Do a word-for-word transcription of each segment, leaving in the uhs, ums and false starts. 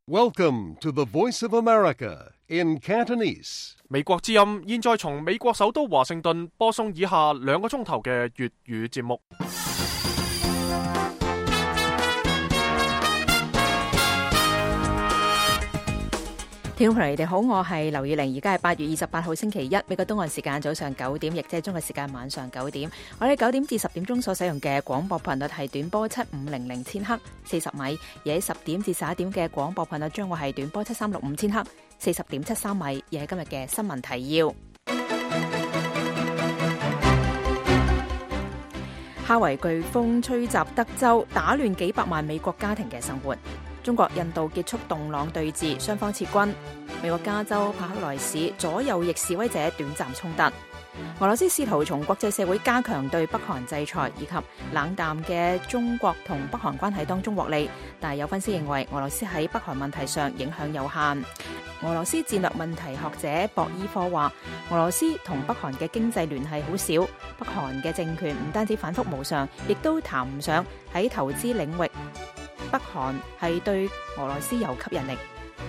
Welcome to the Voice of America in Cantonese. 美國之音現在從美國首都華盛頓播送以下兩個鐘頭嘅粵語節目。 聽眾朋友，你哋好，我係劉以玲，而家係八月二十八號星期一，美國東岸時間早上九點，亦即係中國時間晚上九點。我哋九點至十點鐘所使用嘅廣播頻率係短波七五零零千赫四十米，而喺十點至十一點嘅廣播頻率將會係短波七三六五千赫四十點七三米。而係今日嘅新聞提要：哈維颶風吹襲德州，打亂幾百萬美國家庭嘅生活。中國印度結束洞朗對峙，雙方撤軍。美國加州帕克萊市左右翼示威者短暫衝突。俄羅斯試圖從國際社會加強對北韓制裁以及冷淡嘅中國同北韓關係當中獲利，但係有分析認為俄羅斯喺北韓問題上影響有限。俄羅斯戰略問題學者博伊科話，俄羅斯同北韓嘅經濟聯繫好少，北韓嘅政權唔單止反覆無常，亦都談唔上喺投資領域。北韓係對俄羅斯有吸引力。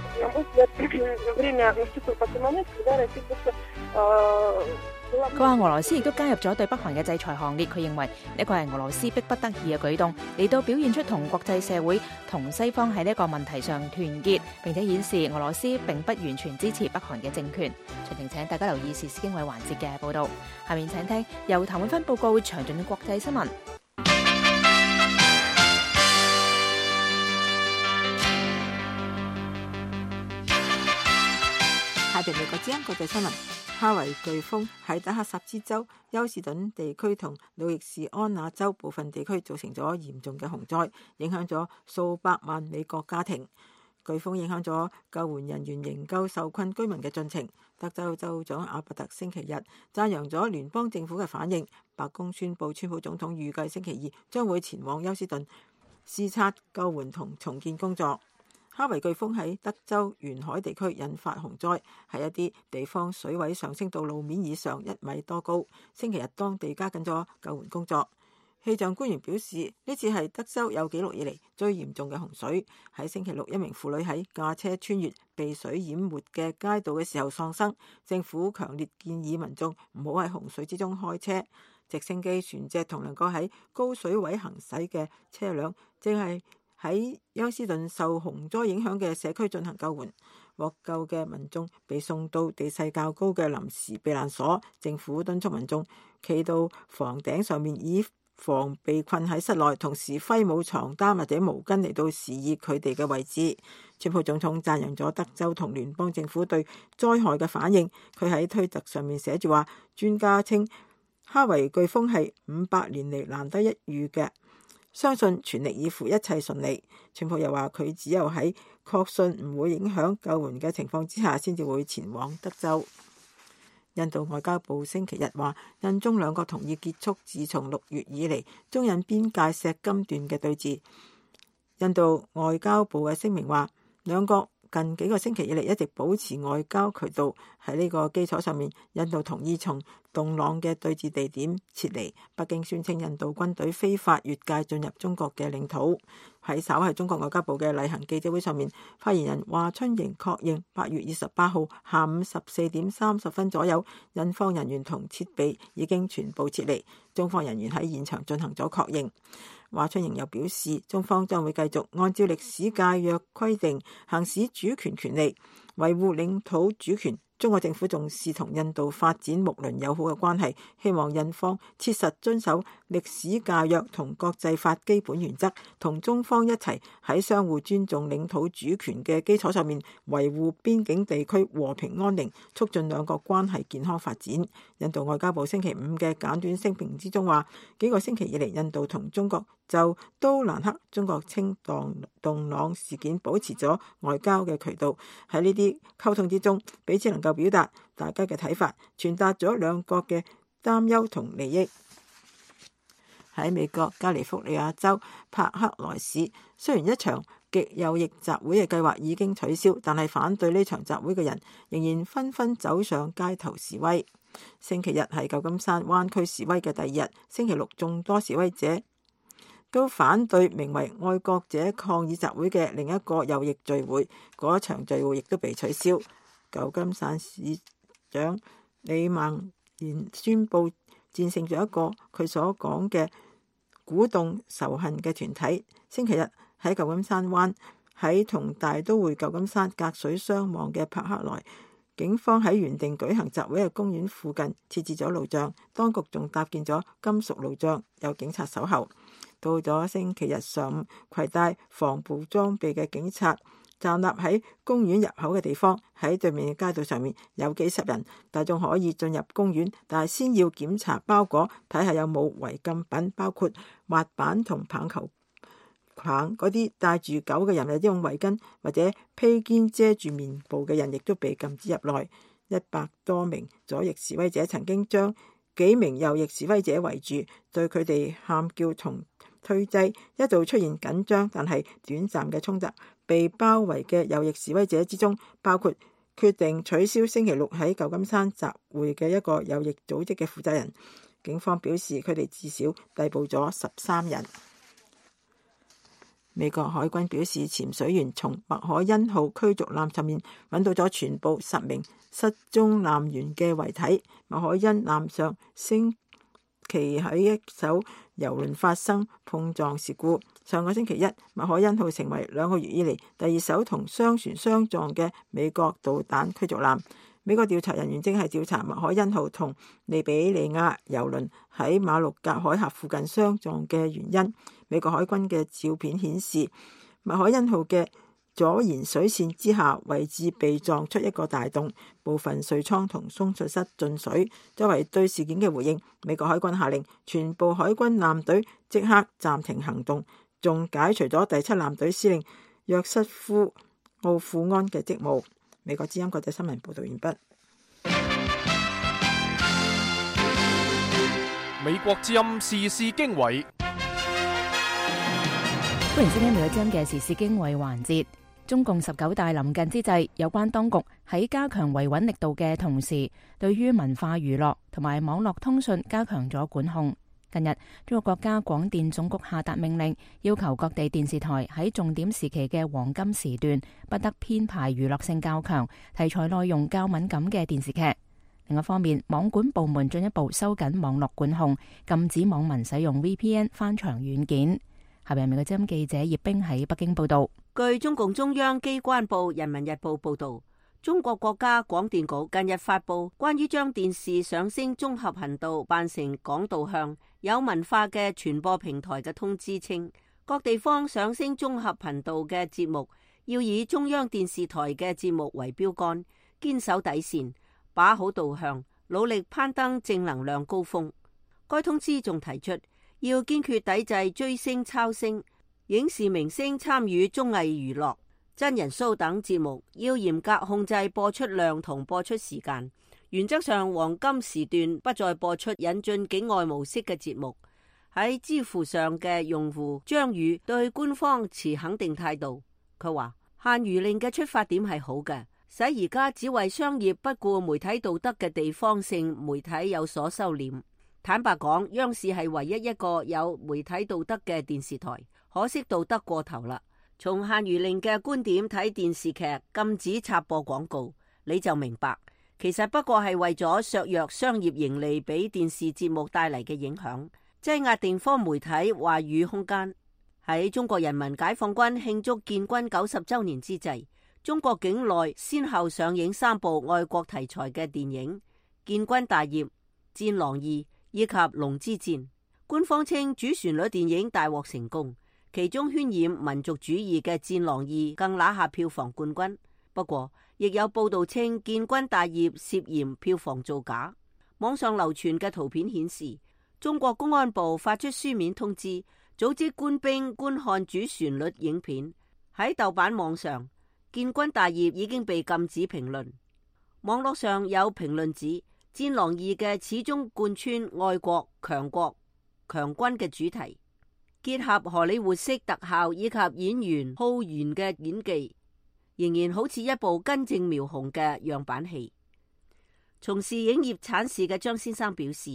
佢話俄羅斯亦都加入咗對北韓嘅制裁行列，佢認為呢個係俄羅斯迫不得已嘅舉動，嚟到表現出同國際社會同西方喺呢個問題上團結，並且顯示俄羅斯並不完全支持北韓嘅政權。詳情請大家留意時事經緯環節嘅報導。下面請聽由譚永芬報告詳盡嘅國際新聞。 下邊美國之音國際新聞：哈維颶風喺德克薩斯州休士頓地區同路易士安那州部分地區造成咗嚴重嘅洪災，影響咗數百萬美國家庭。颶風影響咗救援人員營救受困居民嘅進程。德州州長阿伯特星期日讚揚咗聯邦政府嘅反應。白宮宣布，川普總統預計星期二將會前往休士頓視察救援同重建工作。哈維颶風喺德州沿海地區引發洪災，喺一啲地方水位上升到路面以上一米多高。星期日當地加緊咗救援工作。氣象官員表示，呢次係德州有紀錄以嚟最嚴重嘅洪水。喺星期六，一名婦女喺駕車穿越被水淹沒嘅街道嘅時候喪生。政府強烈建議民眾唔好喺洪水之中開車。直升機、船隻同能夠喺高水位行駛嘅車輛正係喺休斯頓受洪災影響嘅社區進行救援。獲救嘅民眾被送到地勢較高嘅臨時避難所。政府敦促民眾企到房頂上面，以防被困喺室內，同時揮舞床單或者毛巾嚟到示意佢哋嘅位置。川普總統讚揚咗德州同聯邦政府對災害嘅反應。佢喺推特上面寫住話，專家稱哈維颶風係五百年嚟難得一遇嘅，相信全力以赴一切順利。川普又話，佢只有喺確信唔會影響救援嘅情況之下，先至會前往德州。印度外交部星期日話，印中兩國同意結束自從六月以嚟中印邊界錫金段嘅對峙。印度外交部嘅聲明話，兩國近幾個星期以嚟一直保持外交渠道。喺呢個基礎上面，印度同意從洞朗嘅對峙地點撤離。北京宣稱印度軍隊非法越界進入中國嘅領土。喺稍後中國外交部嘅例行記者會上面，發言人華春瑩確認八月二十八號下午十四點三十分左右，印方人員同設備已經全部撤離。中方人員喺現場進行咗確認。華春瑩又表示，中方將會繼續按照歷史界約規定行使主權權利，維護領土主權。中國政府重視同印度發展睦鄰友好嘅關係，希望印方切實遵守歷史界約同國際法基本原則，同中方一齊喺相互尊重領土主權嘅基礎上面，維護邊境地區和平安寧，促進兩國關係健康發展。印度外交部星期五嘅簡短聲明之中話，幾個星期以嚟，印度同中國就都蘭克中國稱洞朗事件保持咗外交嘅渠道。喺呢啲溝通之中，彼此能夠表達大家嘅睇法，傳達咗兩國嘅擔憂同利益。喺美國加利福尼亞州帕克萊市，雖然一場極右翼集會嘅計劃已經取消，但係反對呢場集會嘅人仍然紛紛走上街頭示威。星期日係舊金山灣區示威嘅第二日，星期六眾多示威者都反對名為愛國者抗議集會嘅另一個右翼聚會，嗰場聚會亦都被取消。舊金山市長李孟賢宣布戰勝咗一個佢所講嘅鼓動仇恨嘅團體。星期日喺舊金山灣，喺同大都會舊金山隔水相望嘅柏克萊，警方喺原定舉行集會嘅公園附近設置咗路障，當局仲搭建咗金屬路障，有警察守候。到咗星期日上午，攜帶防暴裝備嘅警察站立喺公園入口嘅地方，喺對面嘅街道上面有幾十人，大眾可以進入公園，但係先要檢查包裹，睇下有冇違禁品，包括滑板同棒球棒。嗰啲帶住狗嘅人，或者用圍巾或者披肩遮住面部嘅人，亦都被禁止入內。一百多名左翼示威者曾經將幾名右翼示威者圍住，對佢哋喊叫同推擠，一度出現緊張，但係短暫嘅衝突。被包圍嘅右翼示威者之中，包括決定取消星期六喺舊金山集會嘅一個右翼組織嘅負責人。警方表示，佢哋至少逮捕咗十三人。美國海軍表示，潛水員從麥可恩號驅逐艦上面揾到咗全部十名失蹤艦員嘅遺體。麥可恩艦上星期喺一艘郵輪發生碰撞事故。上個星期一，麥可恩號成為兩個月以嚟第二艘同商船相撞嘅美國導彈驅逐艦。美國調查人員正係調查麥可恩號同利比里亞郵輪喺馬六甲海峽附近相撞嘅原因。美國海軍嘅照片顯示，麥可恩號嘅左舷水線之下位置被撞出一個大洞，部分稅艙同送水室進水。作為對事件嘅回應，美國海軍下令全部海軍艦隊即刻暫停行動，仲解除咗第七艦隊司令約瑟夫奧庫安嘅職務。美國之音國際新聞報道完畢。 美國之音時事經緯， 歡迎收聽美國之音嘅時事經緯環節。中共十九大臨近之際，有關當局喺加強維穩力度嘅同時，對於文化娛樂同埋網絡通訊加強咗管控。近日，中國國家廣電總局下達命令，要求各地電視台喺重點時期嘅黃金時段不得編排娛樂性較強、題材內容較敏感嘅電視劇。另一方面，網管部門進一步收緊網絡管控，禁止網民使用 V P N 翻牆軟件。下邊美國之音記者葉冰喺北京報道。 據中共中央機關報《人民日報》報道，中國國家廣電局近日發布關於將電視上升綜合頻道辦成廣導向有文化嘅傳播平台嘅通知，稱各地方上升綜合頻道嘅節目要以中央電視台嘅節目為標杆，堅守底線，把好導向，努力攀登正能量高峰。該通知仲提出，要堅決抵制追星、抄星、影視明星參與綜藝娛樂、真人 show 等節目，要嚴格控制播出量同播出時間。原則上，黃金時段不再播出引進境外模式嘅節目。喺知乎上嘅用戶張宇對官方持肯定態度，佢話限娛令嘅出發點係好嘅，使而家只為商業不顧媒體道德嘅地方性媒體有所收斂。坦白講，央視係唯一一個有媒體道德嘅電視台，可惜道德過頭啦。從限娛令嘅觀點睇電視劇禁止插播廣告，你就明白，其實不過係為咗削弱商業盈利俾電視節目帶嚟嘅影響，擠壓地方媒體話語空間。喺中國人民解放軍慶祝建軍九十周年之際，中國境內先後上映三部愛國題材嘅電影《建軍大業》、《戰狼二》以及《龍之戰》。官方稱主旋律電影大獲成功，其中渲染民族主義嘅《戰狼二》更拿下票房冠軍。不過，亦有報道稱《建軍大業》涉嫌票房造假。網上流傳嘅圖片顯示，中國公安部發出書面通知，組織官兵觀看主旋律影片。喺豆瓣網上，《建軍大業》已經被禁止評論。網絡上有評論指，《戰狼二》嘅始終貫穿愛國、強國、強軍嘅主題，結合荷里活式特效以及演員浩然嘅演技，仍然好似一部根正苗紅嘅樣板戲。從事影業產事嘅張先生表示，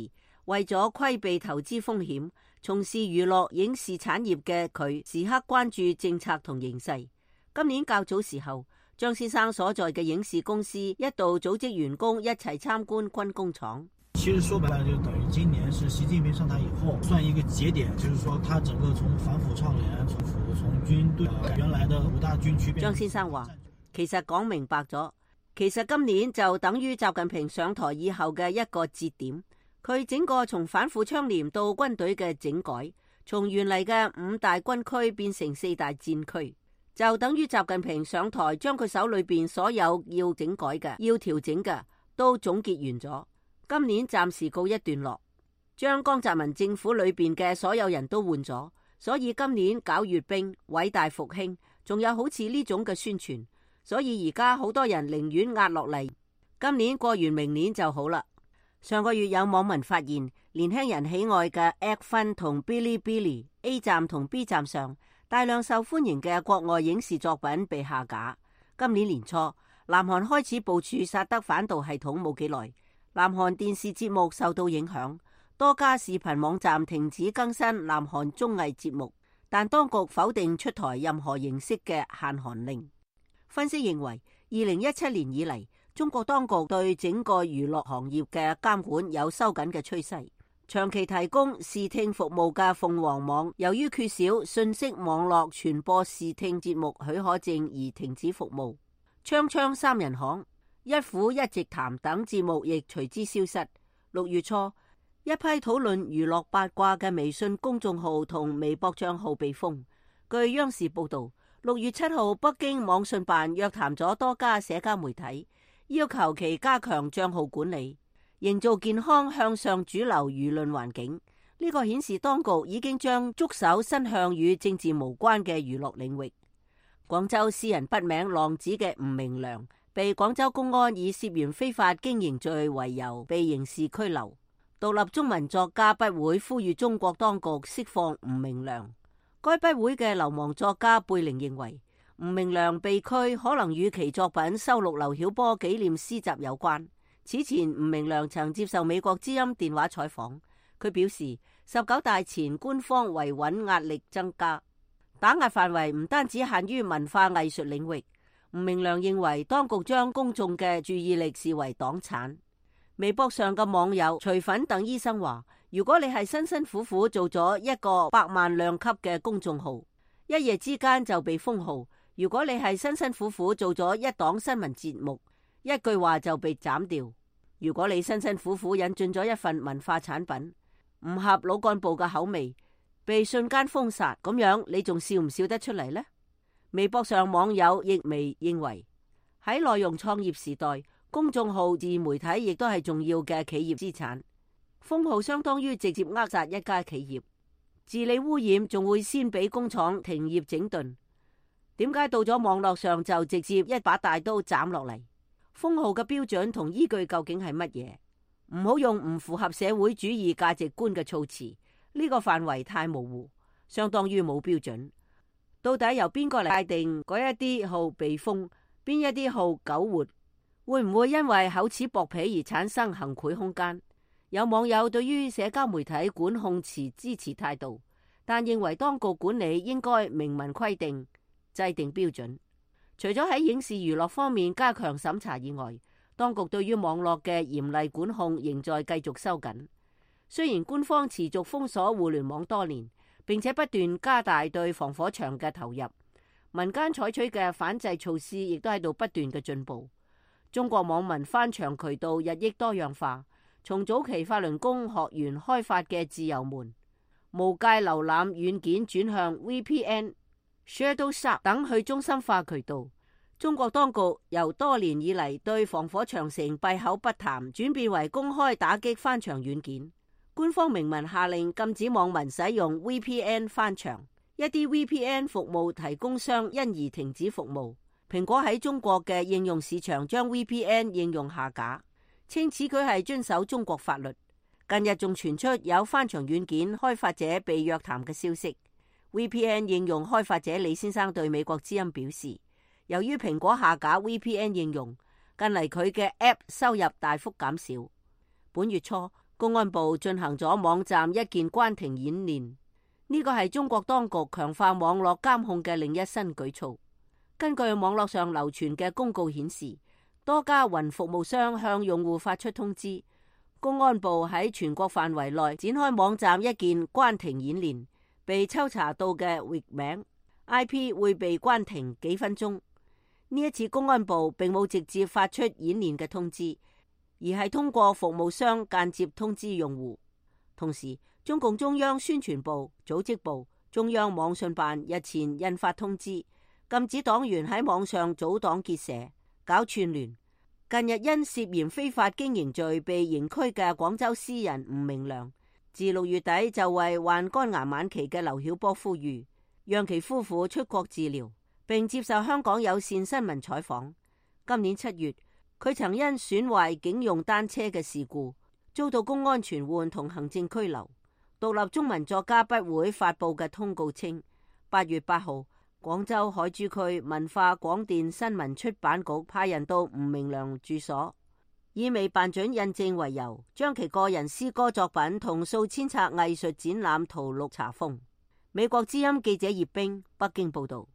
為咗規避投資風險，從事娛樂影視產業嘅佢時刻關注政策同形勢。今年較早時候，張先生所在嘅影視公司一度組織員工一齊參觀軍工廠。 其實說白了，就等於今年是習近平上台以後算一個節點，就是說他整個從反腐倡廉、從從軍隊原來的五大軍區。 張先生話，其實講明白咗，其實今年就等於習近平上台以後嘅一個節點。佢整個從反腐倡廉到軍隊嘅整改，從原嚟嘅五大軍區變成四大戰區，就等於習近平上台將佢手裏邊所有要整改嘅、要調整嘅都總結完咗。今年暫時告一段落，將江澤民政府裏邊嘅所有人都換咗，所以今年搞閱兵、偉大復興，仲有好似呢種嘅宣傳，所以而家好多人寧願壓落嚟，今年過完明年就好啦。上個月有網民發現，年輕人喜愛嘅 X 同 Bilibili A 站同 B 站上大量受歡迎嘅國外影視作品被下架。今年年初，南韓開始部署薩德反導系統冇幾耐，南韓電視節目受到影響，多家視頻網站停止更新南韓綜藝節目，但當局否定出台任何形式嘅限韓令。分析認為，二零一七年以嚟，中國當局對整個娛樂行業嘅監管有收緊嘅趨勢。長期提供視聽服務嘅鳳凰網，由於缺少信息網絡傳播視聽節目許可證而停止服務。鏘鏘三人行、一虎一直談等節目亦隨之消失。六月初，一批討論娛樂八卦嘅微信公眾號同微博賬號被封。據央視報道，六月七號，北京網信辦約談咗多家社交媒體，要求其加強賬號管理，營造健康向上主流輿論環境。呢個顯示當局已經將觸手伸向與政治無關嘅娛樂領域。廣州私人筆名浪子嘅吳明良被廣州公安以涉嫌非法經營罪為由被刑事拘留。獨立中文作家筆會呼籲中國當局釋放吳明良。該筆會嘅流亡作家貝玲認為，吳明良被拘可能與其作品收錄劉曉波紀念詩集有關。此前吳明良曾接受美國之音電話採訪，佢表示十九大前官方維穩壓力增加，打壓範圍唔單止限於文化藝術領域。吳明良認為當局將公眾嘅注意力視為黨產。微博上嘅網友徐粉等醫生話，如果你係辛辛苦苦做咗一個百萬量級嘅公眾號，一夜之間就被封號；如果你係辛辛苦苦做咗一檔新聞節目，一句話就被斬掉；如果你辛辛苦苦引進咗一份文化產品，唔合老幹部嘅口味，被瞬間封殺，咁樣你仲笑唔笑得出嚟呢？微博上網友亦未認為，喺內容創業時代，公眾號自媒體亦都係重要嘅企業資產。封號相當於直接扼殺一家企業，治理污染仲會先俾工廠停業整頓。點解到咗網絡上就直接一把大刀斬落嚟？封號嘅標準同依據究竟係乜嘢？唔好用唔符合社會主義價值觀嘅措辭，呢個範圍太模糊，相當於冇標準。到底由邊個嚟界定嗰一啲號被封，邊一啲號苟活？會唔會因為厚此薄彼而產生行賄空間？有網友對於社交媒體管控持支持態度，但認為當局管理應該明文規定、制定標準。除咗喺影視娛樂方面加強審查以外，當局對於網絡嘅嚴厲管控仍在繼續收緊。雖然官方持續封鎖互聯網多年，並且不斷加大對防火牆嘅投入，民間採取嘅反制措施亦都喺度不斷嘅進步。中國網民翻牆渠道日益多樣化，從早期法輪功學員開發嘅自由門、無界瀏覽軟件轉向 V P N、Shadowshark 等去中心化渠道。中國當局由多年以嚟對防火長城閉口不談，轉變為公開打擊翻牆軟件。官方明文下令禁止網民使用 V P N 翻牆，一啲 V P N 服務提供商因而停止服務。蘋果喺中國嘅應用市場將 V P N 應用下架，稱此舉係遵守中國法律。近日仲傳出有翻牆軟件開發者被約談嘅消息。V P N 應用開發者李先生對美國之音表示，由於蘋果下架 V P N 應用，近嚟佢嘅 App 收入大幅減少。本月初， 公安部進行咗網站一鍵關停演練，呢個係中國當局強化網絡監控嘅另一新舉措。根據網絡上流傳嘅公告顯示，多家雲服務商向用戶發出通知，公安部喺全國範圍內展開網站一鍵關停演練，被抽查到嘅域名 I P 會被關停幾分鐘。呢一次公安部並冇直接發出演練嘅通知，而係通過服務商間接通知用戶。同時，中共中央宣傳部、組織部、中央網信辦日前印發通知，禁止黨員喺網上組黨結社、搞串聯。近日因涉嫌非法經營罪被刑拘嘅廣州詩人吳明亮，自六月底就為患肝癌晚期嘅劉曉波呼籲，讓其夫婦出國治療，並接受香港有線新聞採訪。今年七月，佢曾因損壞警用單車嘅事故，遭到公安傳喚同行政拘留。獨立中文作家筆會發佈嘅通告稱，八月八號，廣州海珠區文化廣電新聞出版局派人到吳明亮住所，以未辦准印證為由，將其個人詩歌作品同數千冊藝術展覽圖錄查封。美國之音記者葉冰北京報道。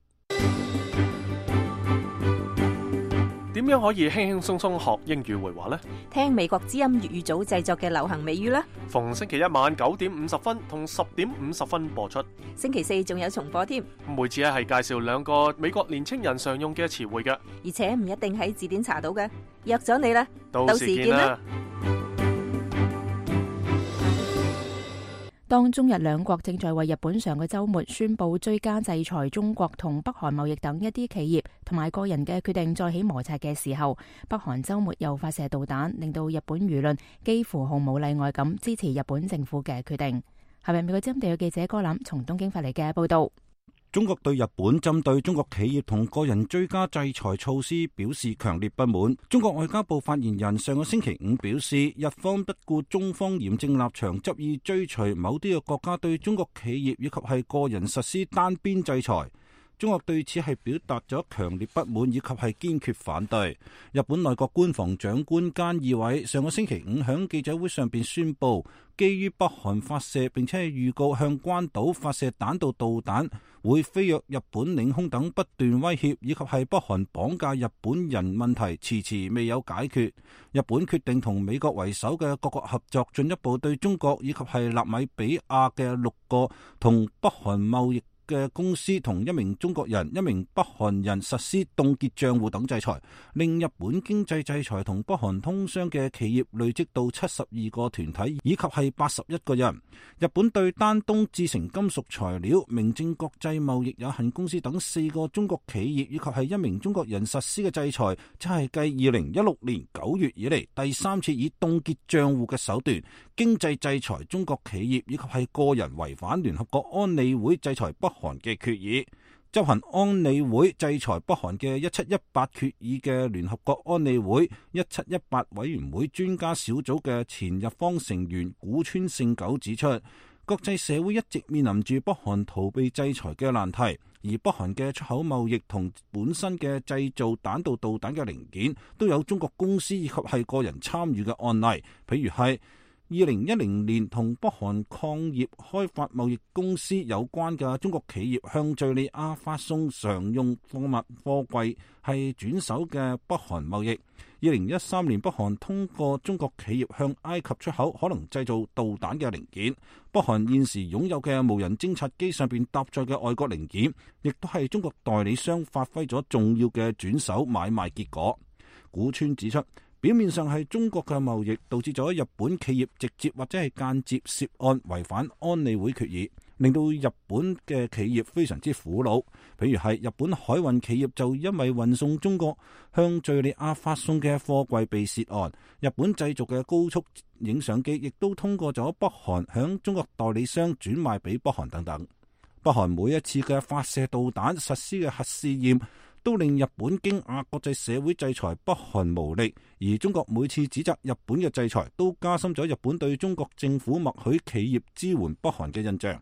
點樣可以輕輕鬆鬆學英語會話呢？ 聽美國之音粵語組製作嘅流行美語啦。 逢星期一晚九點五十分同十點五十分播出。 星期四仲有重播添。 每次咧係介紹兩個美國年青人常用嘅詞彙嘅， 而且唔一定喺字典查到嘅。約咗你啦， 到時見啦。 當中日兩國正在為日本上個週末宣布追加制裁中國同北韓貿易等一啲企業同埋個人嘅決定再起摩擦嘅時候，北韓週末又發射導彈，令到日本輿論幾乎毫無例外咁支持日本政府嘅決定。係咪美國之音地嘅記者哥林從東京發嚟嘅報道？ 中國對日本針對中國企業同個人追加制裁措施表示強烈不滿。中國外交部發言人上個星期五表示，日方不顧中方嚴正立場，執意追隨某啲嘅國家對中國企業以及係個人實施單邊制裁。中國對此係表達咗強烈不滿以及係堅決反對。日本內閣官房長官菅義偉上個星期五響記者會上邊宣布，基於北韓發射並且係預告向關島發射彈道導彈會飛越日本領空等不斷威脅，以及係北韓綁架日本人問題遲遲未有解決，日本決定同美國為首嘅各國合作，進一步對中國以及係納米比亞嘅六個同北韓貿易嘅公司同一名中國人、一名北韓人實施凍結賬戶等制裁，令日本經濟制裁同北韓通商嘅企業累積到七十二個團體以及係八十一個人。日本對丹東製成金屬材料、明正國際貿易有限公司等四個中國企業以及係一名中國人實施嘅制裁，即係繼二零一六年九月以嚟第三次以凍結賬戶嘅手段經濟制裁中國企業以及係個人，違反聯合國安理會制裁北韓嘅決議。執行安理會制裁北韓嘅一七一八決議嘅聯合國安理會一七一八委員會專家小組嘅前日方成員古川勝久指出，國際社會一直面臨住北韓逃避制裁嘅難題，而北韓嘅出口貿易同本身嘅製造彈道導彈嘅零件都有中國公司以及係個人參與嘅案例，譬如係二零一零年同北韓礦業開發貿易公司有關嘅中國企業向敘利亞發送常用貨物貨櫃係轉手嘅北韓貿易。二零一三年北韓通過中國企業向埃及出口可能製造導彈嘅零件，北韓現時擁有嘅無人偵察機上邊搭載嘅外國零件，亦都係中國代理商發揮咗重要嘅轉手買賣結果。古川指出，表面上係中國嘅貿易導致咗日本企業直接或者係間接涉案違反安理會決議，令到日本嘅企業非常之苦惱。譬如係日本海運企業就因為運送中國向敘利亞發送嘅貨櫃被涉案，日本製造嘅高速影相機亦都通過咗北韓向中國代理商轉賣俾北韓等等。北韓每一次嘅發射導彈實施嘅核試驗都令日本驚訝，國際社會制裁北韓無力，而中國每次指責日本嘅制裁都加深咗日本對中國政府默許企業支援北韓嘅印象。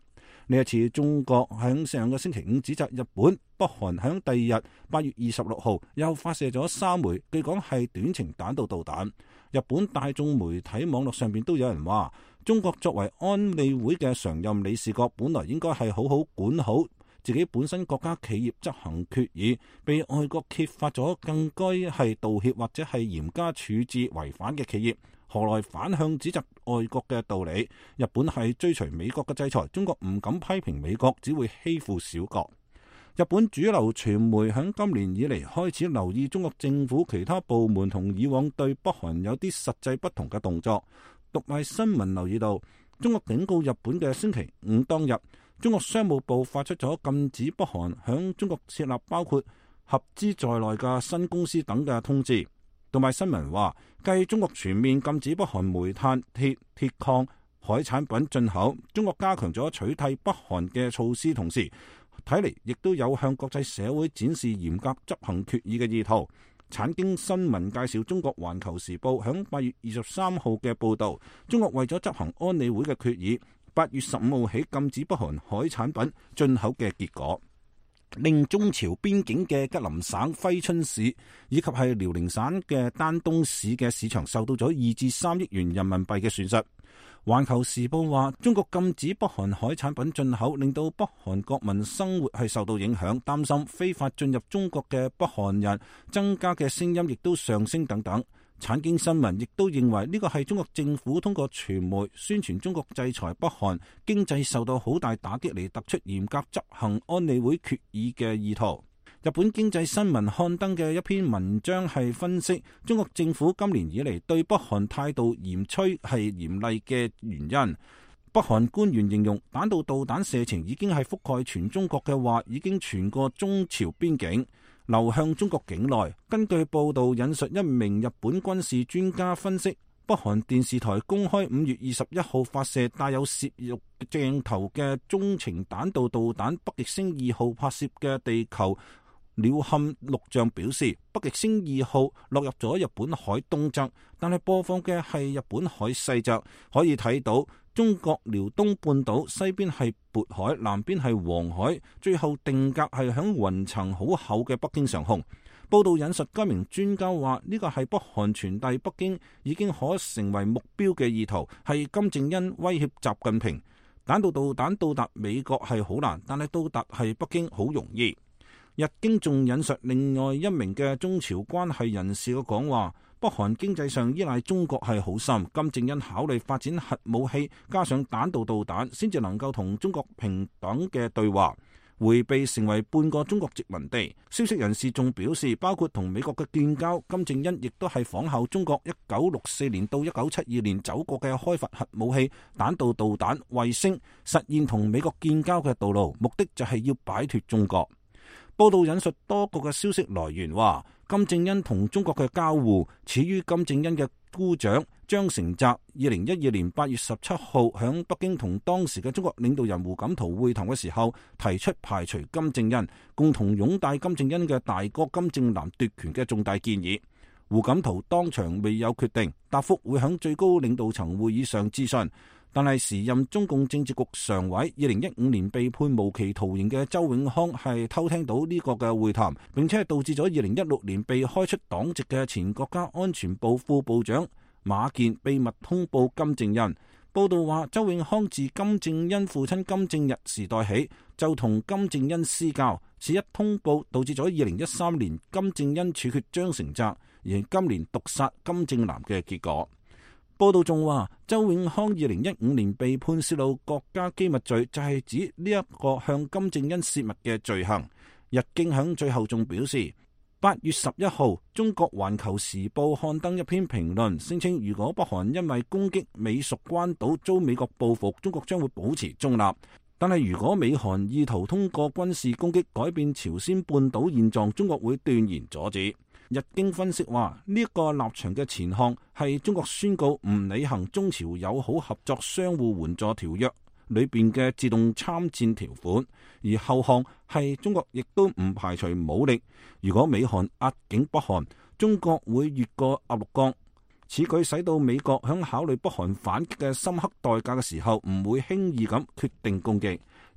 呢一次中國喺上個星期五指責日本、北韓喺第二日八月二十六號又發射咗三枚，據講係短程彈道導彈。日本大眾媒體網絡上邊都有人話，中國作為安理會嘅常任理事國，本來應該係好好管好自己本身國家企業執行決議，被外國揭發咗更該係道歉或者係嚴加處置違反嘅企業，何來反向指責外國嘅道理？日本係追隨美國嘅制裁，中國唔敢批評美國，只會欺負小國。日本主流傳媒響今年以嚟開始留意中國政府其他部門同以往對北韓有啲實際不同嘅動作。讀賣新聞留意到，中國警告日本嘅星期五當日，中國商務部發出咗禁止北韓響中國設立包括合資在內嘅新公司等嘅通知。讀賣新聞話，繼中國全面禁止北韓煤炭、鐵、鐵礦、海產品進口，中國加強咗取締北韓嘅措施，同時睇嚟亦都有向國際社會展示嚴格執行決議嘅意圖。產經新聞介紹中國環球時報響八月二十三號嘅報導，中國為咗執行安理會嘅決議，八月十五號起禁止北韓海產品進口嘅結果，令中朝邊境嘅吉林省揮春市以及係遼寧省嘅丹東市嘅市場受到咗二至三億元人民幣嘅損失。環球時報話，中國禁止北韓海產品進口，令到北韓國民生活係受到影響，擔心非法進入中國嘅北韓人增加嘅聲音亦都上升等等。產經新聞亦都認為呢個係中國政府通過傳媒宣傳中國制裁北韓經濟受到好大打擊嚟突出嚴格執行安理會決議嘅意圖。日本經濟新聞刊登嘅一篇文章係分析中國政府今年以嚟對北韓態度嚴趨係嚴厲嘅原因。北韓官員形容彈道導彈射程已經係覆蓋全中國嘅話，已經傳過中朝邊境，流向中國境內。根據報道引述一名日本軍事專家分析，北韓電視台公開五月二十一號發射帶有攝錄鏡頭嘅中程彈道導彈北極星二號拍攝嘅地球鳥瞰錄像，表示北極星二號落入咗日本海東側，但係播放嘅係日本海西側，可以睇到中國遼東半島西邊係渤海，南邊係黃海，最後定格係響雲層好厚嘅北京上空。報道引述該名專家話，呢個係北韓傳遞北京已經可成為目標嘅意圖，係金正恩威脅習近平。彈道導彈到達美國係好難，但係到達係北京好容易。日經仲引述另外一名嘅中朝關係人士嘅講話，北韓經濟上依賴中國係好深，金正恩考慮發展核武器加上彈道導彈，先至能夠同中國平等嘅對話，迴避成為半個中國殖民地。消息人士仲表示，包括同美國嘅建交，金正恩亦都係仿效中國一九六四年到一九七二年走過嘅開發核武器、彈道導彈、衛星，實現同美國建交嘅道路，目的就係要擺脫中國。報道引述多個嘅消息來源話，金正恩同中國嘅交互始於金正恩嘅姑丈張成澤二零一二年八月十七號響北京同當時嘅中國領導人胡錦濤會談嘅時候，提出排除金正恩，共同擁戴金正恩嘅大哥金正男奪權嘅重大建議。胡錦濤當場未有決定，答覆會響最高領導層會議上諮詢。但係時任中共政治局常委、二零一五年被判無期徒刑嘅周永康係偷聽到呢個嘅會談，並且係導致咗二零一六年被開出黨籍嘅前國家安全部副部長馬建秘密通報金正恩。報道話，周永康自金正恩父親金正日時代起就同金正恩私交，此一通報導致咗二零一三年金正恩處決張成澤，而今年毒殺金正男嘅結果。報道仲話，周永康二零一五年被判泄露國家機密罪，就係指呢一個向金正恩泄密嘅罪行。日經響最後仲表示，八月十一號，中國環球時報刊登一篇評論，聲稱如果北韓因為攻擊美屬關島遭美國報復，中國將會保持中立。但係如果美韓意圖通過軍事攻擊改變朝鮮半島現狀，中國會斷然阻止。日經分析話，呢、這、一個立場嘅前項係中國宣告唔履行中朝友好合作相互援助條約裏邊嘅自動參戰條款，而後項係中國亦都唔排除武力。如果美韓壓境北韓，中國會越過鴨綠江。此舉使到美國響考慮北韓反擊嘅深刻代價嘅時候，唔會輕易咁決定攻擊。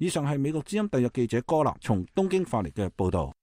以上係美國之音特約記者柯立從東京發嚟嘅報道。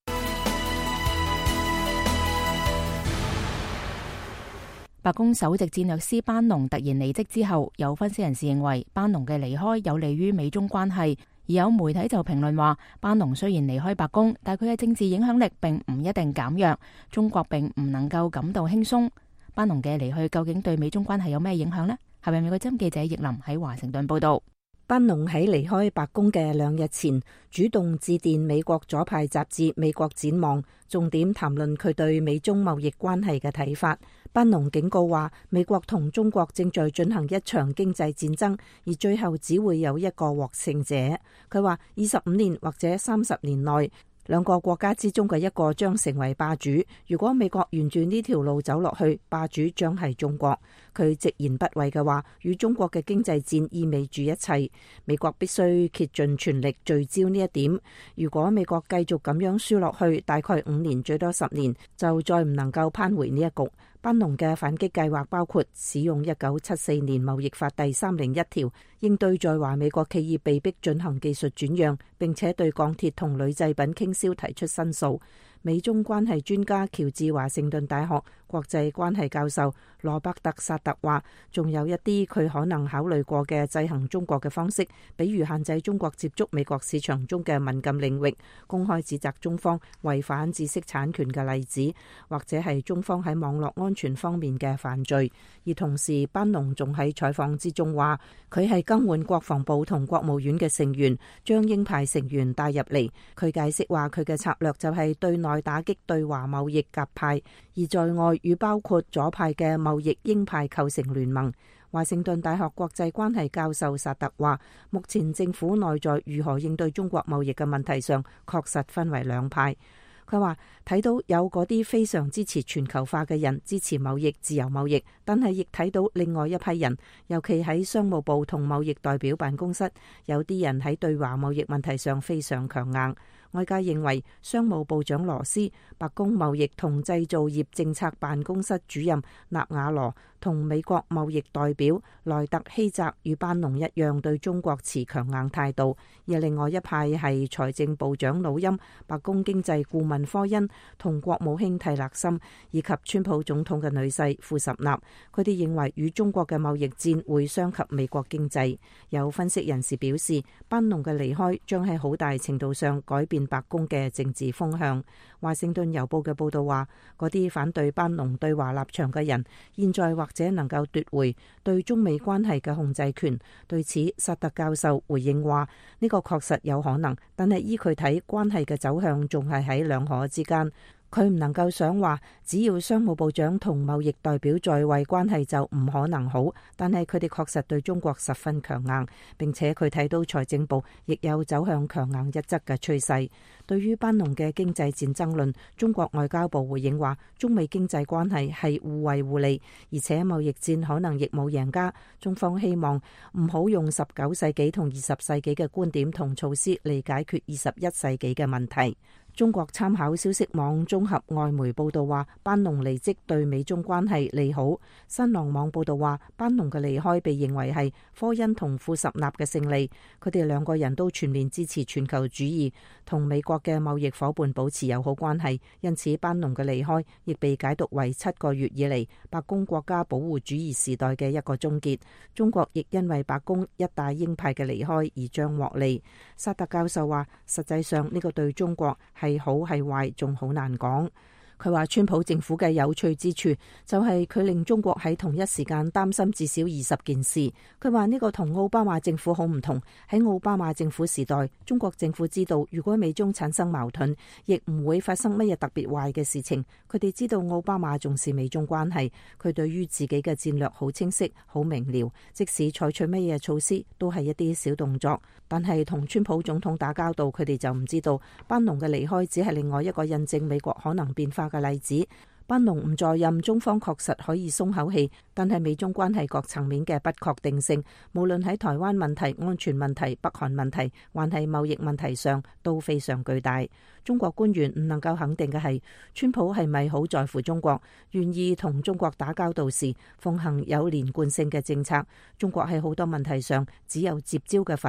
白宮首席戰略師班農突然離職之後，有分析人士認為班農嘅離開有利於美中關係，而有媒體就評論話，班農雖然離開白宮，但佢嘅政治影響力並唔一定減弱，中國並唔能夠感到輕鬆。班農嘅離去究竟對美中關係有咩影響呢？係咪美國之音記者葉林喺華盛頓報道？ 班農喺離開白宮嘅兩日前，主動致電美國左派雜誌《美國展望》，重點談論佢對美中貿易關係嘅睇法。班農警告話，美國同中國正在進行一場經濟戰爭，而最後只會有一個獲勝者。佢話，二十五年或者三十年內，兩個國家之中嘅一個將成為霸主。如果美國沿住呢條路走落去，霸主將係中國。佢直言不諱嘅話，與中國嘅經濟戰意味住一切。美國必須竭盡全力聚焦呢一點。如果美國繼續咁樣輸落去，大概五年最多十年，就再唔能夠扳回呢一局。班農嘅反擊計劃包括使用一九七四年貿易法第三零一條，應對在華美國企業被逼進行技術轉讓，並且對鋼鐵同鋁製品傾銷提出申訴。美中關係專家喬治華盛頓大學國際關係教授羅伯特薩特話，仲有一啲佢可能考慮過嘅制衡中國嘅方式，比如限制中國接觸美國市場中嘅敏感領域，公開指責中方違反知識產權嘅例子，或者係中方喺網絡安全方面嘅犯罪。而同時，班農仲喺採訪之中話，佢係更換國防部同國務院嘅成員，將鷹派成員帶入嚟。佢解釋話，佢嘅策略就係對內打擊對華貿易鴿派，而在外與包括左派嘅貿易鷹派構成聯盟。華盛頓大學國際關係教授薩特話，目前政府內在如何應對中國貿易嘅問題上，確實分為兩派。佢話睇到有嗰啲非常支持全球化嘅人支持貿易自由貿易，但係亦睇到另外一批人，尤其喺商務部同貿易代表辦公室，有啲人喺對華貿易問題上非常強硬。外界認為商務部長羅斯、白宮貿易同製造業政策辦公室主任納瓦羅同美國貿易代表萊特希澤與班農一樣對中國持強硬態度，而另外一派係財政部長魯欽、白宮經濟顧問科恩同國務卿蒂勒森以及川普總統嘅女婿庫什納。佢哋認為與中國嘅貿易戰會傷及美國經濟。有分析人士表示，班農嘅離開將喺好大程度上改變白宮嘅政治風向。華盛頓郵報嘅報道話，嗰啲反對班農對華立場嘅人，現在或者能夠奪回對中美關係嘅控制權。對此，薩特教授回應話，呢個確實有可能，但係依佢睇，關係嘅走向仲係喺兩可之間。佢唔能夠想話，只要商務部長同貿易代表在位，關係就唔可能好。但係佢哋確實對中國十分強硬，並且佢睇到財政部亦有走向強硬一側嘅趨勢。對於班農嘅經濟戰爭論，中國外交部回應話，中美經濟關係係互惠互利，而且貿易戰可能亦冇贏家。中方希望唔好用十九世紀同二十世紀嘅觀點同措施嚟解決二十一世紀嘅問題。中國參考消息網綜合外媒報道話，班農離職對美中關係利好。新浪網報道話，班農嘅離開被認為係科恩同庫什納嘅勝利，佢哋兩個人都全面支持全球主義，同美國嘅貿易夥伴保持友好關係，因此班農嘅離開亦被解讀為七個月以嚟白宮國家保護主義時代嘅一個終結。中國亦因為白宮一大鷹派嘅離開而將獲利。薩特教授話，實際上呢個對中國係係好係壞，仲好難講。佢話川普政府嘅有趣之處就係佢令中國喺同一時間擔心至少二十件事。佢話呢個同奧巴馬政府好唔同。喺奧巴馬政府時代，中國政府知道如果美中產生矛盾，亦唔會發生乜嘢特別壞嘅事情。佢哋知道奧巴馬重視美中關係，佢對於自己嘅戰略好清晰、好明瞭，即使採取乜嘢措施都係一啲小動作。但係同川普總統打交道，佢哋就唔知道班農嘅離開只係另外一個印證美國可能變化嘅例子。班農唔在任，中方確實可以鬆口氣，但係美中關係各層面嘅不確定性，無論喺台灣問題、安全問題、北韓問題，還係貿易問題上都非常巨大。中國官員唔能夠肯定嘅係，川普係咪好在乎中國，願意同中國打交道時奉行有連貫性嘅政策。中國喺好多問題上只有接招嘅份，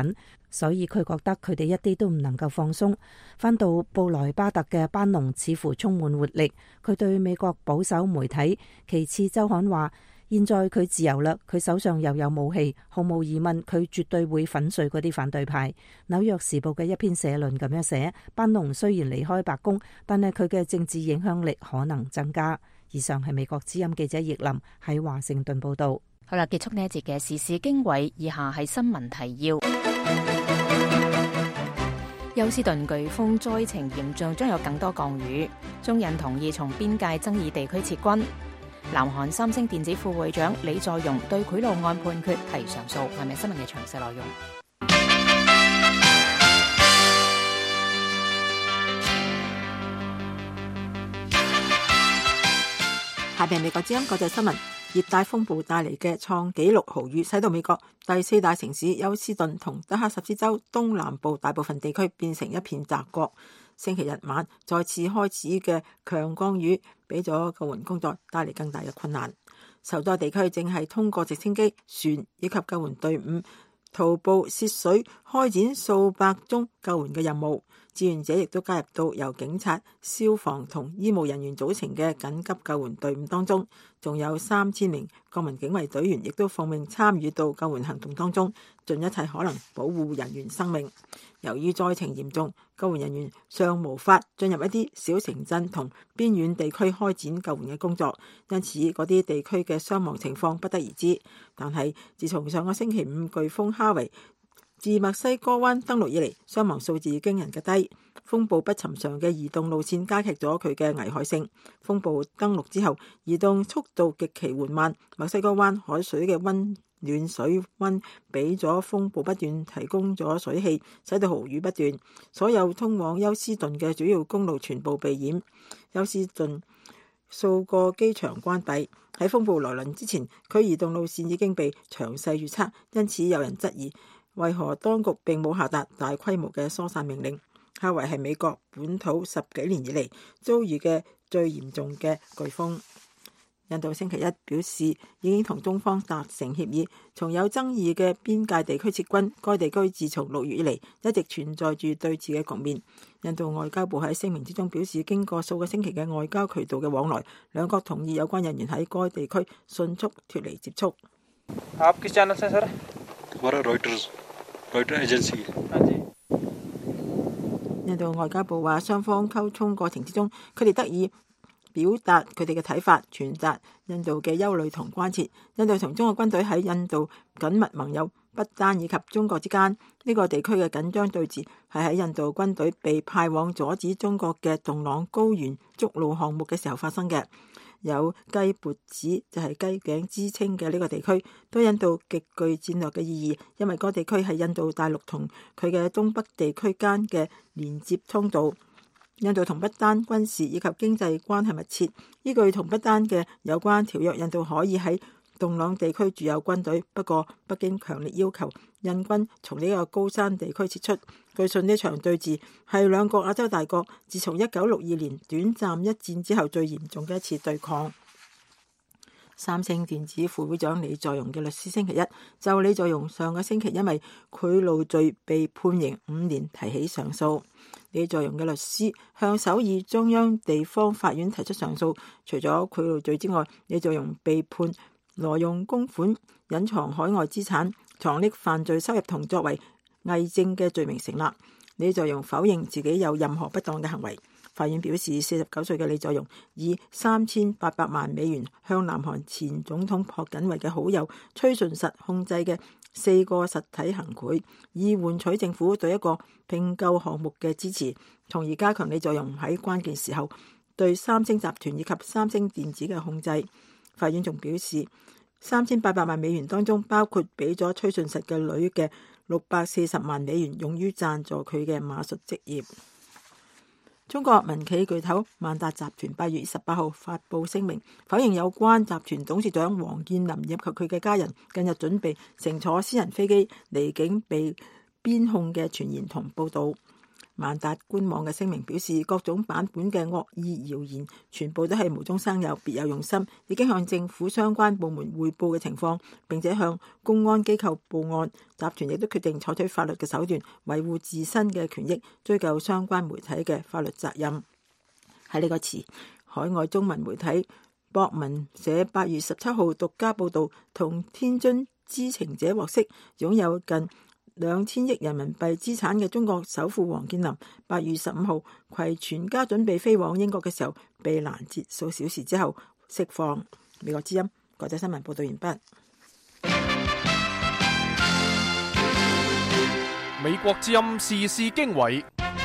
所以佢覺得佢哋一啲都唔能夠放鬆。返到布萊巴特嘅班農似乎充滿活力。佢對美國保守媒體《其次週刊》話：現在佢自由啦，佢手上又有武器，毫無疑問佢絕對會粉碎嗰啲反對派。紐約時報嘅一篇社論咁樣寫：班農雖然離開白宮，但係佢嘅政治影響力可能增加。以上係美國之音記者葉林喺華盛頓報道。 好啦，結束呢一節嘅時事經緯，以下係新聞提要。休斯頓颶風災情嚴重，將有更多降雨。中印同意從邊界爭議地區撤軍。南韓三星電子副會長李在鎔對賄賂案判決提上訴。係咪新聞嘅詳細內容？ 下邊美國之音國際新聞。熱帶風暴帶嚟嘅創紀錄豪雨，使到美國第四大城市休斯頓同德克薩斯州東南部大部分地區變成一片澤國。星期日晚再次開始嘅強降雨，俾咗救援工作帶嚟更大嘅困難。受災地區正係通過直升機、船以及救援隊伍徒步涉水，開展數百宗救援嘅任務。志願者亦都加入到由警察、消防同醫務人員組成嘅緊急救援隊伍當中，仲有三千名國民警衛隊員亦都奉命參與到救援行動當中，盡一切可能保護人員生命。由於災情嚴重，救援人員尚無法進入一啲小城鎮同邊遠地區開展救援嘅工作，因此嗰啲地區嘅傷亡情況不得而知。但係自從上個星期五颶風哈維自墨西哥灣登陸以嚟，傷亡數字驚人嘅低。風暴不尋常嘅移動路線加劇咗佢嘅危害性。風暴登陸之後，移動速度極其緩慢。墨西哥灣海水嘅溫暖水溫俾咗風暴不斷提供咗水汽，使到豪雨不斷。所有通往休斯頓嘅主要公路全部被淹。休斯頓數個機場關閉。喺風暴來臨之前，佢移動路線已經被詳細預測，因此有人質疑為何當局並冇下達大規模嘅疏散命令。哈維係美國本土十幾年以嚟遭遇嘅最嚴重嘅颶風。印度星期一表示已經同中方達成協議，從有爭議嘅邊界地區撤軍。該地區自從六月以嚟一直存在住對峙嘅局面。印度外交部喺聲明之中表示，經過數個星期嘅外交渠道嘅往來，兩國同意有關人員喺該地區迅速脫離接觸。印度外交部話，雙方溝通過程之中，佢哋得以表達佢哋嘅睇法，傳達印度嘅憂慮同關切。印度同中國軍隊喺印度緊密盟友不丹以及中國之間，呢個地區嘅緊張對峙係喺印度軍隊被派往阻止中國嘅洞朗高原築路項目嘅時候發生嘅。有雞脖子就係雞頸之稱嘅呢個地區，對印度極具戰略嘅意義，因為嗰地區係印度大陸同佢嘅東北地區間嘅連接通道。印度同不丹軍事以及經濟關係密切，依據同不丹嘅有關條約，印度可以喺洞朗地區駐有軍隊，不過北京強烈要求印軍從呢個高山地區撤出。據信呢場對峙係兩個亞洲大國自從一九六二年短暫一戰之後最嚴重嘅一次對抗。三星電子副會長李在鎔嘅律師星期一就李在鎔上個星期因為賄賂罪被判刑五年提起上訴。李在鎔嘅律師向首爾中央地方法院提出上訴，除咗賄賂罪之外，李在鎔被判挪用公款、隱藏海外資產、藏匿犯罪收入同作為偽證嘅罪名成立。李在鎔否認自己有任何不當嘅行為。法院表示，四十九歲嘅李在鎔以三千八百萬美元向南韓前總統朴槿惠嘅好友崔順實控制嘅四個實體行賄，以換取政府對一個併購項目嘅支持，從而加強李在鎔喺關鍵時候對三星集團以及三星電子嘅控制。法院仲表示，三千八百萬美元當中包括俾咗崔順實嘅女嘅六百四十萬美元，用於贊助佢嘅馬術職業。中國民企巨頭萬達集團八月十八號發布聲明，否認有關集團董事長王健林以及佢嘅家人近日準備乘坐私人飛機離境被邊控嘅傳言同報道。 萬達官網嘅聲明表示，各種版本嘅惡意謠言全部都係無中生有、別有用心，已經向政府相關部門匯報嘅情況，並且向公安機構報案。集團亦都決定採取法律嘅手段，維護自身嘅權益，追究相關媒體嘅法律責任。喺呢個詞，海外中文媒體博文社八月十七號獨家報道，同天津知情者獲悉，擁有近兩千億人民幣資產嘅中國首富王健林，八月十五號攜全家準備飛往英國嘅時候，被攔截數小時之後釋放。美國之音國際新聞報道完畢。 美國之音時事經緯，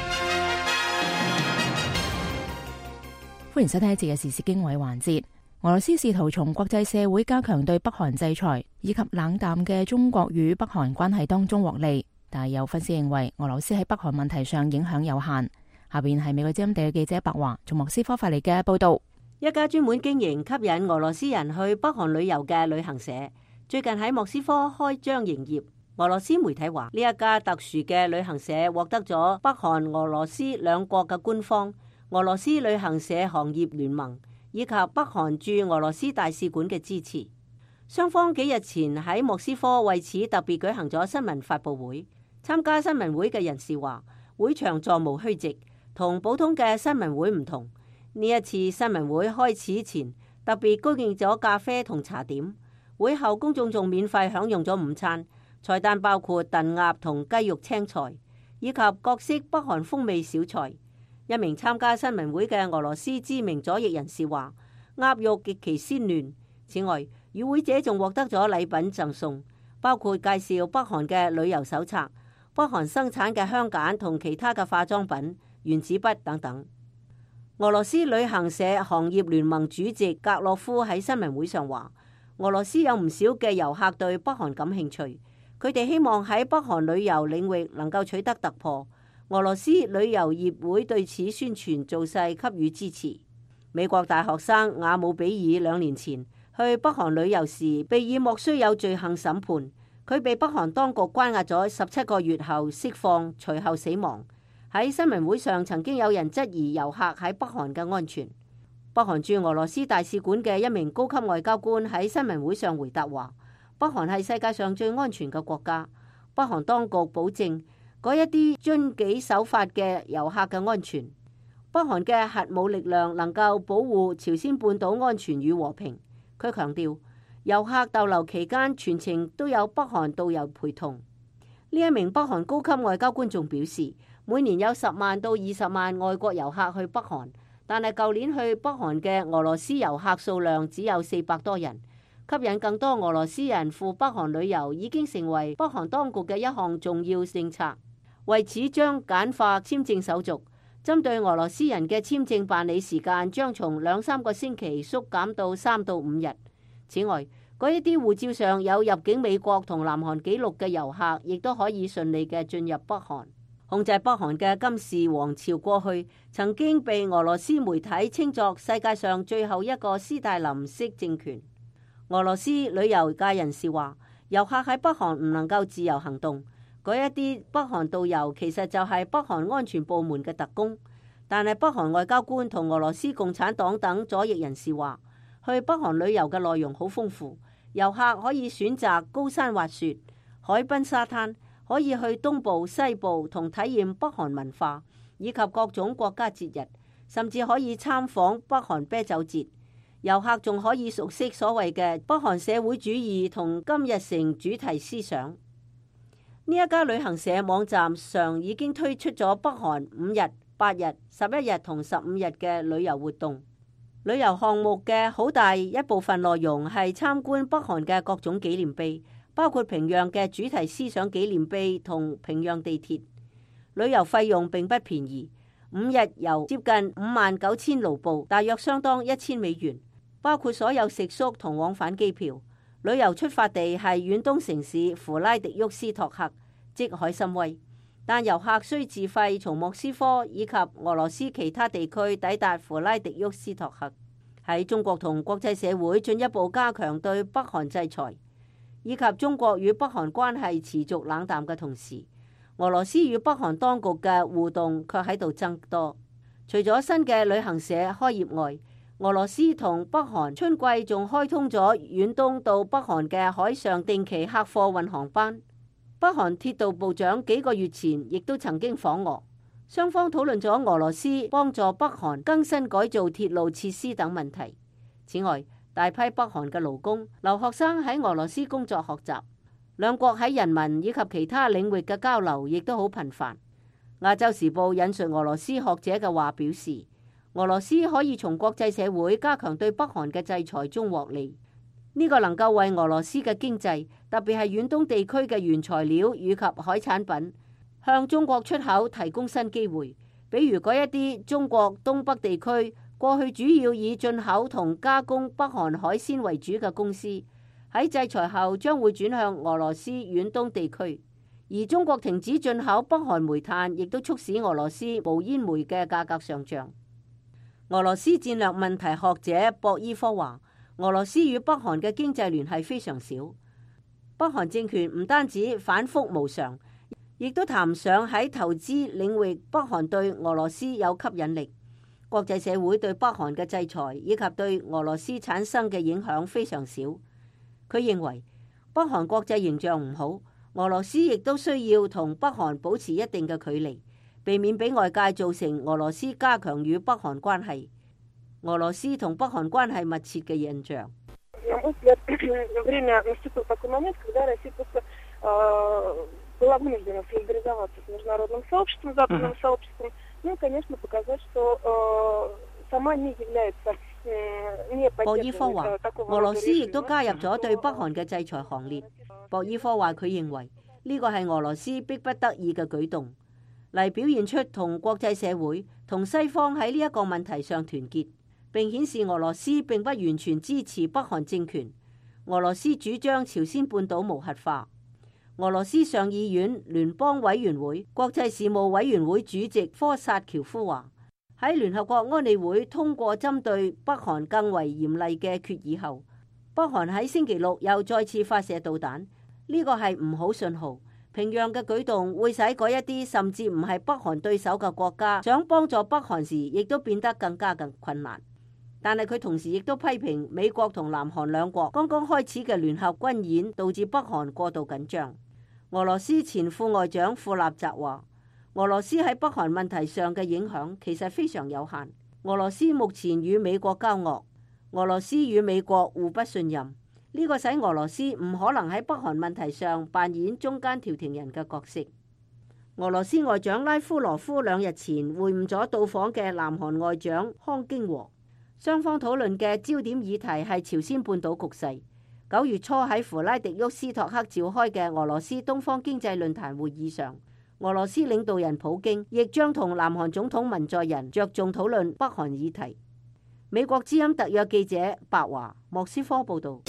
歡迎收聽一節嘅時事經緯環節。俄羅斯試圖從國際社會加強對北韓制裁，以及冷淡嘅中國與北韓關係當中獲利，但係有分析認為俄羅斯喺北韓問題上影響有限。下邊係美國之音地記者白華從莫斯科發嚟嘅報道。 一家專門經營吸引俄羅斯人去北韓旅遊嘅旅行社，最近喺莫斯科開張營業。俄羅斯媒體話，呢一家特殊嘅旅行社獲得咗北韓、俄羅斯兩國嘅官方、俄羅斯旅行社行業聯盟以及北韓駐俄羅斯大使館嘅支持。雙方幾日前喺莫斯科為此特別舉行咗新聞發佈會。參加新聞會嘅人士話，會場座無虛席，同普通嘅新聞會唔同。呢一次新聞會開始前特別供應咗咖啡同茶點，會後公眾仲免費享用咗午餐，菜單包括燉鴨同雞肉青菜，以及各式北韓風味小菜。一名參加新聞會嘅俄羅斯知名左翼人士話，鴨肉極其鮮嫩。此外，與會者仲獲得咗禮品贈送，包括介紹北韓嘅旅遊手冊、北韓生產嘅香梘同其他嘅化妝品、原子筆等等。俄羅斯旅行社行業聯盟主席格洛夫喺新聞會上話，俄羅斯有唔少嘅遊客對北韓感興趣，佢哋希望喺北韓旅遊領域能夠取得突破。俄羅斯旅遊業會對此宣傳造勢給予支持。美國大學生瓦姆比爾兩年前去北韓旅遊時，被以莫須有罪行審判。佢被北韓當局關押咗十七個月後釋放，隨後死亡。喺新聞會上，曾經有人質疑遊客喺北韓嘅安全。北韓駐俄羅斯大使館嘅一名高級外交官喺新聞會上回答話，北韓係世界上最安全嘅國家。北韓當局保證嗰一啲遵紀守法嘅遊客嘅安全。北韓嘅核武力量能夠保護朝鮮半島安全與和平。佢強調，遊客逗留期間全程都有北韓導遊陪同。呢一名北韓高級外交官仲表示，每年有十萬到二十萬外國遊客去北韓，但係舊年去北韓嘅俄羅斯遊客數量只有四百多人。吸引更多俄羅斯人赴北韓旅遊已經成為北韓當局嘅一項重要政策。為此，將簡化簽證手續，針對俄羅斯人嘅簽證辦理時間將從兩三個星期縮減到三到五日。此外，嗰一啲護照上有入境美國同南韓紀錄嘅遊客，亦都可以順利嘅進入北韓。控制北韓嘅金氏王朝過去曾經被俄羅斯媒體稱作世界上最後一個斯大林式政權。俄羅斯旅遊界人士話，遊客喺北韓唔能夠自由行動。嗰一啲北韓導遊其實就係北韓安全部門嘅特工，但係北韓外交官同俄羅斯共產黨等左翼人士話，去北韓旅遊嘅內容好豐富，遊客可以選擇高山滑雪、海濱沙灘，可以去東部、西部同體驗北韓文化，以及各種國家節日，甚至可以參訪北韓啤酒節。遊客仲可以熟悉所謂嘅北韓社會主義同金日成主題思想。呢一家旅行社網站上已經推出咗北韓五日、八日、十一日同十五日嘅旅遊活動。旅遊項目嘅好大一部分內容係參觀北韓嘅各種紀念碑，包括平壤嘅主題思想紀念碑同平壤地鐵。旅遊費用並不便宜，五日遊接近五萬九千盧布，大約相當一千美元，包括所有食宿同往返機票。旅遊出發地係遠東城市弗拉迪沃斯托克，即海參崴，但遊客需自費從莫斯科以及俄羅斯其他地區抵達弗拉迪沃斯托克。喺中國同國際社會進一步加強對北韓制裁，以及中國與北韓關係持續冷淡嘅同時， 俄羅斯與北韓當局嘅互動卻喺度增多。除咗新嘅旅行社開業外，俄羅斯同北韓春季仲開通咗遠東到北韓嘅海上定期客貨運航班。北韓鐵道部長幾個月前亦都曾經訪俄，雙方討論咗俄羅斯幫助北韓更新改造鐵路設施等問題。此外，大批北韓嘅勞工、留學生喺俄羅斯工作學習，兩國喺人民以及其他領域嘅交流亦都好頻繁。亞洲時報引述俄羅斯學者嘅話表示，俄羅斯可以從國際社會加強對北韓嘅制裁中獲利。呢個能夠為俄羅斯嘅經濟，特別係遠東地區嘅原材料以及海產品，向中國出口提供新機會。比如嗰一啲中國東北地區過去主要以進口同加工北韓海鮮為主嘅公司，喺制裁後將會轉向俄羅斯遠東地區。而中國停止進口北韓煤炭，亦都促使俄羅斯無煙煤嘅價格上漲。俄羅斯戰略問題學者博伊科話，俄羅斯與北韓嘅經濟聯繫非常少。北韓政權唔單止反覆無常，亦都談唔上喺投資領域北韓對俄羅斯有吸引力。國際社會對北韓嘅制裁以及對俄羅斯產生嘅影響非常少。佢認為北韓國際形象唔好，俄羅斯亦都需要同北韓保持一定嘅距離，避免俾外界造成俄羅斯加強與北韓關係、俄羅斯同北韓關係密切嘅印象。博伊科話，俄羅斯亦都加入咗對北韓嘅制裁行列。博伊科話，佢認為呢個係俄羅斯迫不得已嘅舉動，嚟表現出同國際社會同西方喺呢一個問題上團結，並顯示俄羅斯並不完全支持北韓政權。俄羅斯主張朝鮮半島無核化。俄羅斯上議院聯邦委員會國際事務委員會主席科薩喬夫話，喺聯合國安理會通過針對北韓更為嚴厲嘅決議後，北韓喺星期六又再次發射導彈，呢個係唔好信號。平壤嘅舉動會使嗰一啲甚至唔係北韓對手嘅國家想幫助北韓時，亦都變得更加嘅困難。但係佢同時亦都批評美國同南韓兩國剛剛開始嘅聯合軍演導致北韓過度緊張。俄羅斯前副外長庫納澤話，俄羅斯喺北韓問題上嘅影響其實非常有限。俄羅斯目前與美國交惡，俄羅斯與美國互不信任，呢個使俄羅斯唔可能喺北韓問題上扮演中間調停人嘅角色。俄羅斯外長拉夫羅夫兩日前會晤咗到訪嘅南韓外長康京和，雙方討論嘅焦點議題係朝鮮半島局勢。九月初喺弗拉迪沃斯托克召開嘅俄羅斯東方經濟論壇會議上，俄羅斯領導人普京亦將同南韓總統文在寅着重討論北韓議題。美國之音特約記者白華莫斯科報道。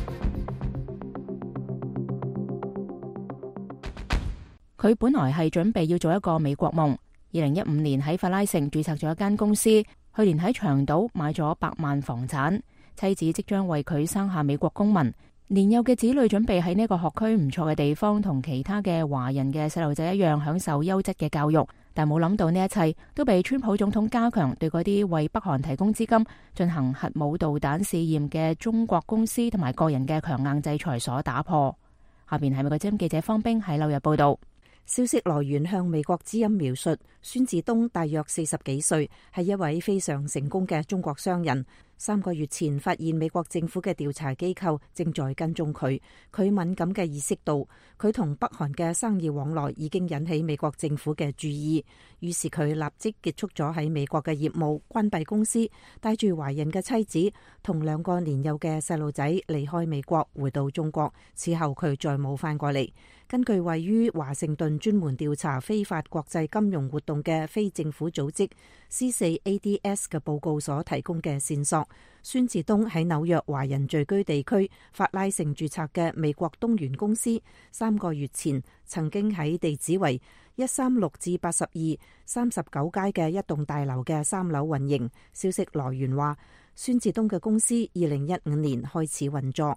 佢本來係準備要做一個美國夢。二零一五年喺法拉盛註冊咗一間公司，去年喺長島買咗百萬房產。妻子即將為佢生下美國公民，年幼嘅子女準備喺呢個學區唔錯嘅地方，同其他嘅華人嘅細路仔一樣享受優質嘅教育。但冇諗到呢一切都被川普總統加強對嗰啲為北韓提供資金進行核武導彈試驗嘅中國公司同埋個人嘅強硬制裁所打破。下邊係美國之音記者方冰喺紐約報道。 消息來源向美國之音描述，孫志東大約四十幾歲，係一位非常成功嘅中國商人。三個月前發現美國政府嘅調查機構正在跟蹤佢，佢敏感嘅意識到佢同北韓嘅生意往來已經引起美國政府嘅注意，於是佢立即結束咗喺美國嘅業務，關閉公司，帶住懷孕嘅妻子同兩個年幼嘅細路仔離開美國，回到中國。此後佢再冇返過嚟。根據位於華盛頓專門調查非法國際金融活動嘅非政府組織 C 四 A D S 嘅報告所提供嘅線索，孫志東喺紐約華人聚居地區法拉盛註冊嘅美國東元公司，三個月前曾經喺地址為一三六至八十二三十九街嘅一棟大樓嘅三樓運營。消息來源話，孫志東嘅公司二零一五年開始運作。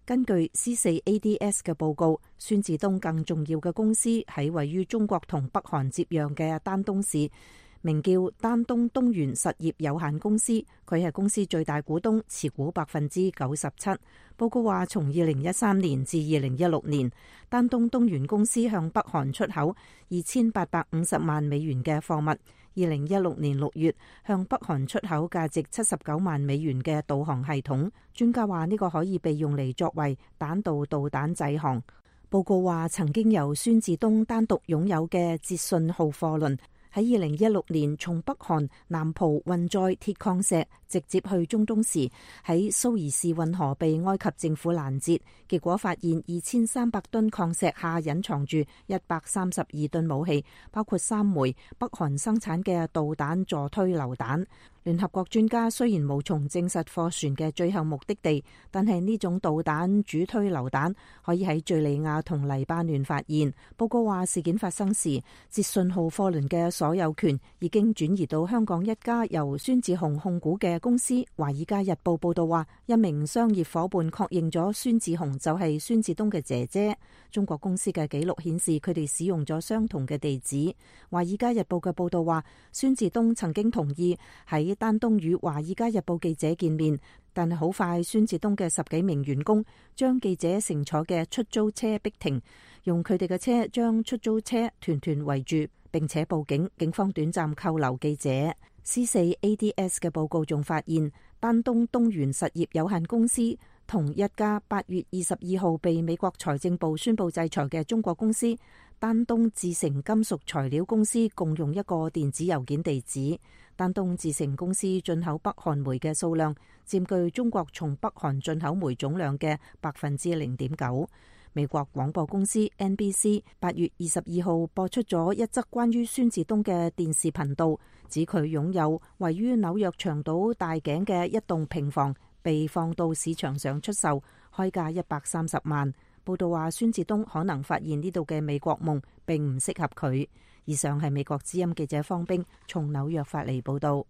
根據 C 四 A D S 嘅報告，孫志東更重要嘅公司喺位於中國同北韓接壤嘅丹東市，名叫丹東東源實業有限公司，佢係公司最大股東，持股百分之九十七。報告話，從二零一三年至二零一六年，丹東東源公司向北韓出口二千八百五十萬美元嘅貨物。二零一六年六月，向北韓出口價值七十九萬美元嘅導航系統。專家話呢個可以被用嚟作為彈道導彈載航。報告話，曾經由孫志東單獨擁有嘅捷信號貨輪，喺二零一六年從北韓南浦運載鐵礦石直接去中東時，喺蘇伊士運河被埃及政府攔截，結果發現二千三百噸礦石下隱藏住一百三十二噸武器，包括三枚北韓生產嘅導彈助推榴彈。聯合國專家雖然無從證實貨船嘅最後目的地，但係呢種導彈主推榴彈可以喺敘利亞同黎巴嫩發現。報告話，事件發生時，捷信號貨輪嘅所有權已經轉移到香港一家由孫志雄控股嘅公司。《華爾街日報》報道話，一名商業夥伴確認咗孫志雄就係孫志東嘅姐姐。中國公司嘅記錄顯示，佢哋使用咗相同嘅地址。《華爾街日報》嘅報道話，孫志東曾經同意喺丹東與《華爾街日報》記者見面，但係好快，孫志東嘅十幾名員工將記者乘坐嘅出租車逼停，用佢哋嘅車將出租車團團圍住，並且報警。警方短暫扣留記者。C 四 A D S 嘅報告仲發現，丹東東源實業有限公司同一家八月二十二號被美國財政部宣布制裁嘅中國公司丹東智成金屬材料公司共用一個電子郵件地址。丹東智成公司進口北韓煤嘅數量佔據中國從北韓進口煤總量嘅百分之零點九。美國廣播公司 N B C 八月二十二號播出咗一則關於孫志東嘅電視頻道，指佢擁有位於紐約長島大井嘅一棟平房，被放到市場上出售，開價一百三十萬。報道話，孫志東可能發現呢度嘅美國夢並唔適合佢。以上係美國之音記者方冰從紐約發嚟報道。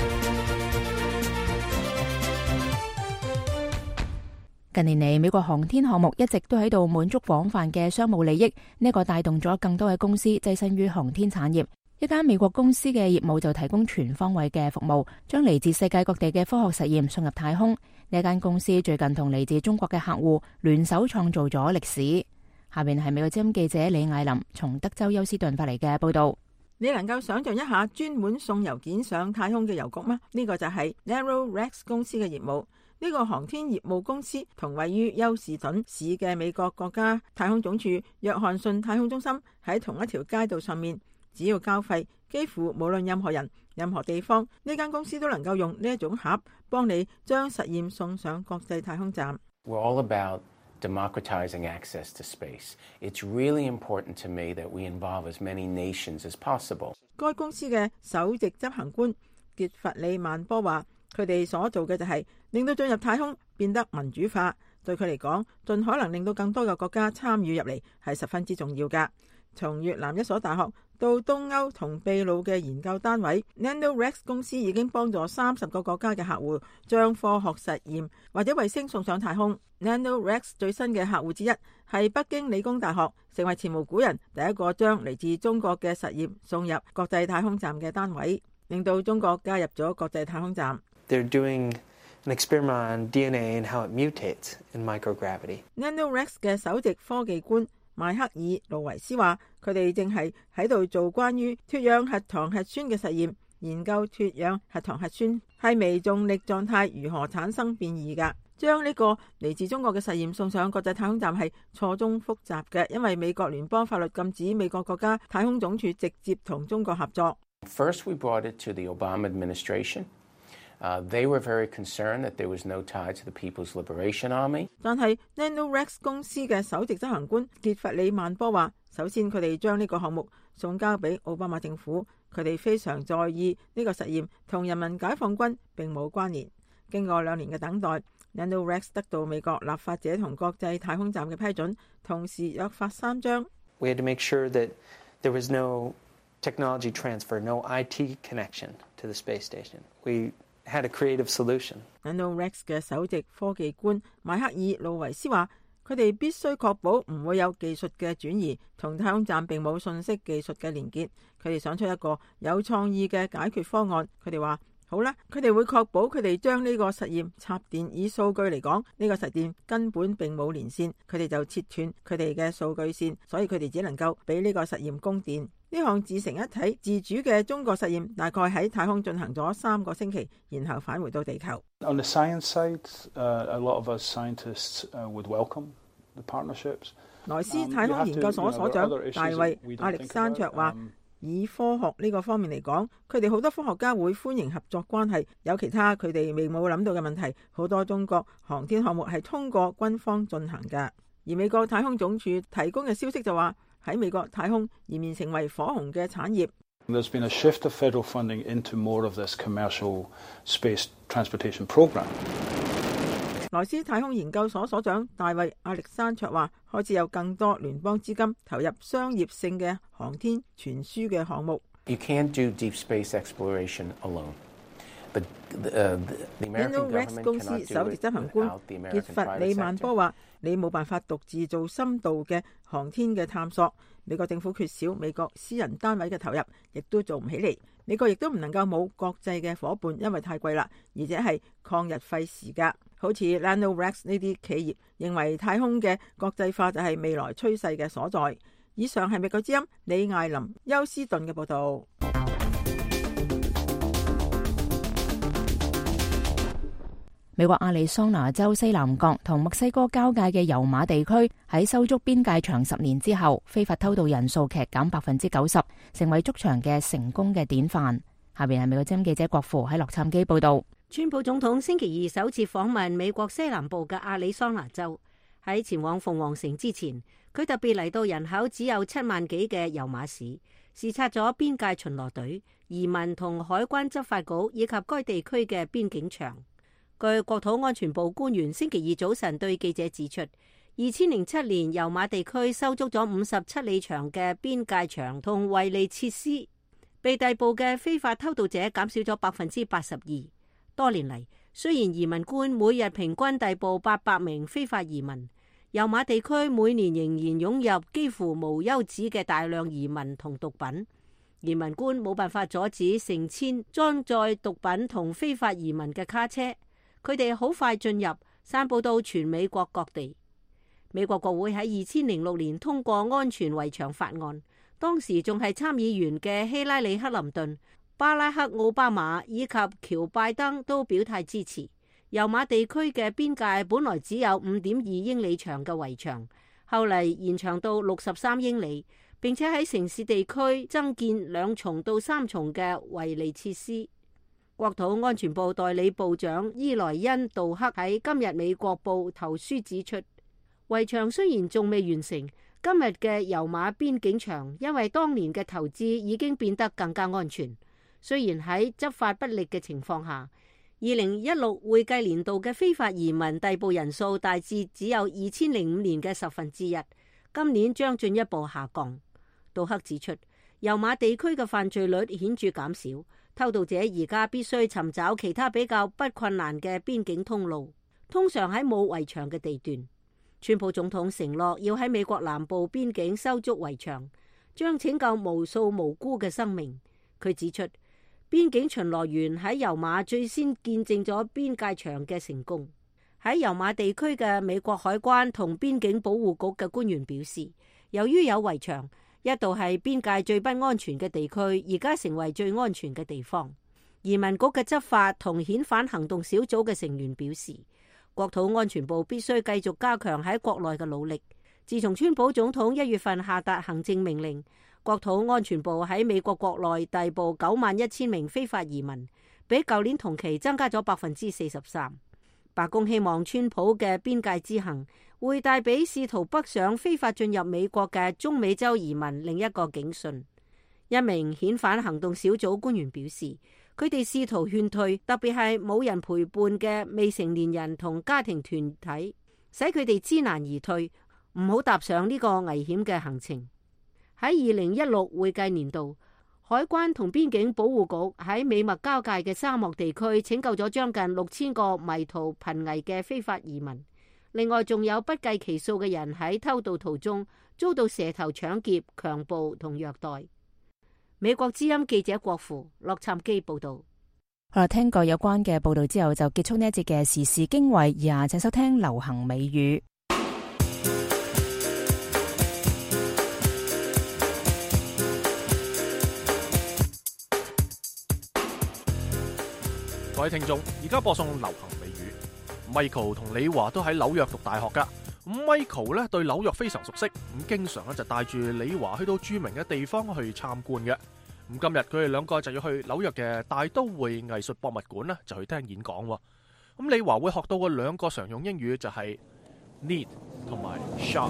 近年嚟，美國航天項目一直都喺度滿足廣泛嘅商務利益，呢個帶動咗更多嘅公司躋身於航天產業。一間美國公司嘅業務就提供全方位嘅服務，將嚟自世界各地嘅科學實驗送入太空。呢間公司最近同嚟自中國嘅客戶聯手創造咗歷史。下面係美國之音記者李艾琳從德州休斯頓發嚟嘅報道。 你能夠想象一下專門送郵件上太空嘅郵局嗎？呢、這個就係 NanoRex 公司嘅業務。呢、這個航天業務公司同位於休士頓市嘅美國國家太空總署約翰遜太空中心喺同一條街道上面。只要交費，幾乎無論任何人、任何地方，呢間公司都能夠用呢一種盒幫你將實驗送上國際太空站。 We're all about democratizing access to space. It's really important to me that we involve as many nations as possible. 該公司嘅首席執行官傑弗里曼波話，佢哋所做嘅就係令到進入太空變得民主化。對佢嚟講，盡可能令到更多嘅國家參與入嚟係十分之重要㗎。從越南一所大學到東歐同秘魯嘅研究單位， NanoRex 公司已經幫助三十個國家嘅客戶將科學實驗或者衛星送上太空。 NanoRex 最新嘅客戶之一係北京理工大學，成為前無古人第一個將嚟自中國嘅實驗送入國際太空站嘅單位，令到中國加入咗國際太空站。 They're doing an experiment on D N A and how it mutates in microgravity. NanoRex 嘅首席科技官邁克爾·盧維斯話，佢哋正係喺度做關於脫氧核糖核酸嘅實驗，研究脫氧核糖核酸係微重力狀態如何產生變異㗎。將呢個嚟自中國嘅實驗送上國際太空站係錯綜複雜嘅，因為美國聯邦法律禁止美國國家太空總署直接同中國合作。 First, we brought it to the Obama administration. Uh, they were very concerned that there was no tie to the People's Liberation Army. 但係 NanoRex 公司嘅首席執行官傑弗里曼波話，首先佢哋將呢個項目送交俾奧巴馬政府，佢哋非常在意呢個實驗同人民解放軍並冇關聯。經過兩年嘅等待， NanoRex 得到美國立法者同國際太空站嘅批准，同時約法三章。 We had to make sure that there was no technology transfer, no I T connection to the space station. We had a creative solution. Randall Rex 嘅首席科技官邁克爾路維斯話，佢哋必須確保唔會有技術嘅轉移，同太空站並冇信息技術嘅連結。佢哋想出一個有創意嘅解決方案。佢哋話好啦，佢哋會確保佢哋將呢個實驗插電。以數據嚟講，呢個實驗根本並冇連線，佢哋就切斷佢哋嘅數據線，所以佢哋只能夠俾呢個實驗供電。呢項自成一體自主嘅中國實驗大概喺太空進行咗三個星期，然後返回到地球。 On the science side, uh, a lot of us scientists uh, would welcome the partnerships. 萊斯太空研究所所長大衛亞歷山卓話，以科學呢個方面嚟講，佢哋好多科學家會歡迎合作關係。有其他佢哋未冇諗到嘅問題，好多中國航天項目係通過軍方進行嘅。而美國太空總署提供嘅消息就話，喺美國太空延綿成為火紅嘅產業。 There's been a shift of federal funding into more of this commercial space transportation program. 萊斯太空研究所所長大衛亞歷山卓話，開始有更多聯邦資金投入商業性嘅航天傳輸嘅項目。 You can't do deep space exploration alone. The, uh, the American Rex 公司首席執行官傑弗里曼波話，你冇辦法獨自做深度嘅航天嘅探索。美國政府缺少美國私人單位嘅投入，亦都做唔起嚟。美國亦都唔能夠冇國際嘅伙伴，因為太貴啦，而且係曠日費時噶。好似 Randall Rex 呢啲企業認為太空嘅國際化就係未來趨勢嘅所在。以上係美國之音李艾琳休斯頓嘅報道。 美國亞利桑那州西南角同墨西哥交界嘅油馬地區喺修築邊界牆十年之後，非法偷渡人數劇減百分之九十，成為築牆嘅成功嘅典範。下邊係美國之音記者郭富喺洛杉磯報道。 川普總統星期二首次訪問美國西南部嘅亞利桑那州，喺前往鳳凰城之前，佢特別嚟到人口只有七萬幾嘅油馬市，視察咗邊界巡邏隊、移民同海關執法局以及該地區嘅邊境牆。據國土安全部官員星期二早晨對記者指出，二千零七年油馬地區修築咗五十七里長嘅邊界牆同圍籬設施，被逮捕嘅非法偷渡者減少咗百分之八十二。多年嚟，雖然移民官每日平均逮捕八百名非法移民，油馬地區每年仍然湧入幾乎無休止嘅大量移民同毒品。移民官冇辦法阻止成千裝載毒品同非法移民嘅卡車。佢哋好快進入，散佈到全美國各地。美國國會喺二千零六年通過安全圍牆法案，當時仲係參議員嘅希拉里·克林頓、巴拉克·奧巴馬以及喬拜登都表態支持。油馬地區嘅邊界本來只有五點二英里長嘅圍牆，後嚟延長到六十三英里，並且喺城市地區增建兩重到三重嘅圍籬設施。國土安全部代理部長伊萊恩·杜克喺今日美國報投書指出，圍牆雖然仲未完成，今日嘅油馬邊境牆因為當年嘅投資已經變得更加安全。雖然喺執法不力嘅情況下，二零一六會計年度嘅非法移民逮捕人數大致只有二千零五年嘅十分之一，今年將進一步下降。杜克指出，油馬地區嘅犯罪率顯著減少。偷渡者而家必須尋找其他比較不困難嘅邊境通路，通常喺冇圍牆嘅地段。川普總統承諾要喺美國南部邊境修築圍牆，將拯救無數無辜嘅生命。佢指出，邊境巡邏員喺油馬最先見證咗邊界牆嘅成功。喺油馬地區嘅美國海關同邊境保護局嘅官員表示，由於有圍牆，一度係邊界最不安全嘅地區，而家成為最安全嘅地方。移民局嘅執法同遣返行動小組嘅成員表示，國土安全部必須繼續加強喺國內嘅努力。自從川普總統一月份下達行政命令，國土安全部喺美國國內逮捕九萬一千名非法移民，比舊年同期增加咗百分之四十三。白宮希望川普嘅邊界之行會帶俾試圖北上非法進入美國嘅中美洲移民另一個警訊。一名遣返行動小組官員表示，佢哋試圖勸退，特別係冇人陪伴嘅未成年人同家庭團體，使佢哋知難而退，唔好踏上呢個危險嘅行程。喺二零一六會計年度， 海關同邊境保護局喺美墨交界嘅沙漠地區拯救咗將近六千個迷途瀕危嘅非法移民。另外，仲有不計其數嘅人喺偷渡途中遭到蛇頭搶劫、強暴同虐待。美國之音記者郭芙、洛杉磯報道。 好啦，聽過有關嘅報道之後，就結束呢一節嘅時事經緯。以下請收聽流行美語。 各位聽眾，而家播送流行美語。Michael 同李華都喺紐約讀大學噶。咁 Michael 咧對紐約非常熟悉，咁經常咧就帶住李華去到著名嘅地方去參觀嘅。咁今日佢哋兩個就要去紐約嘅大都會藝術博物館咧，就去聽演講。咁李華會學到嘅兩個常用英語就係 neat 同埋 sharp。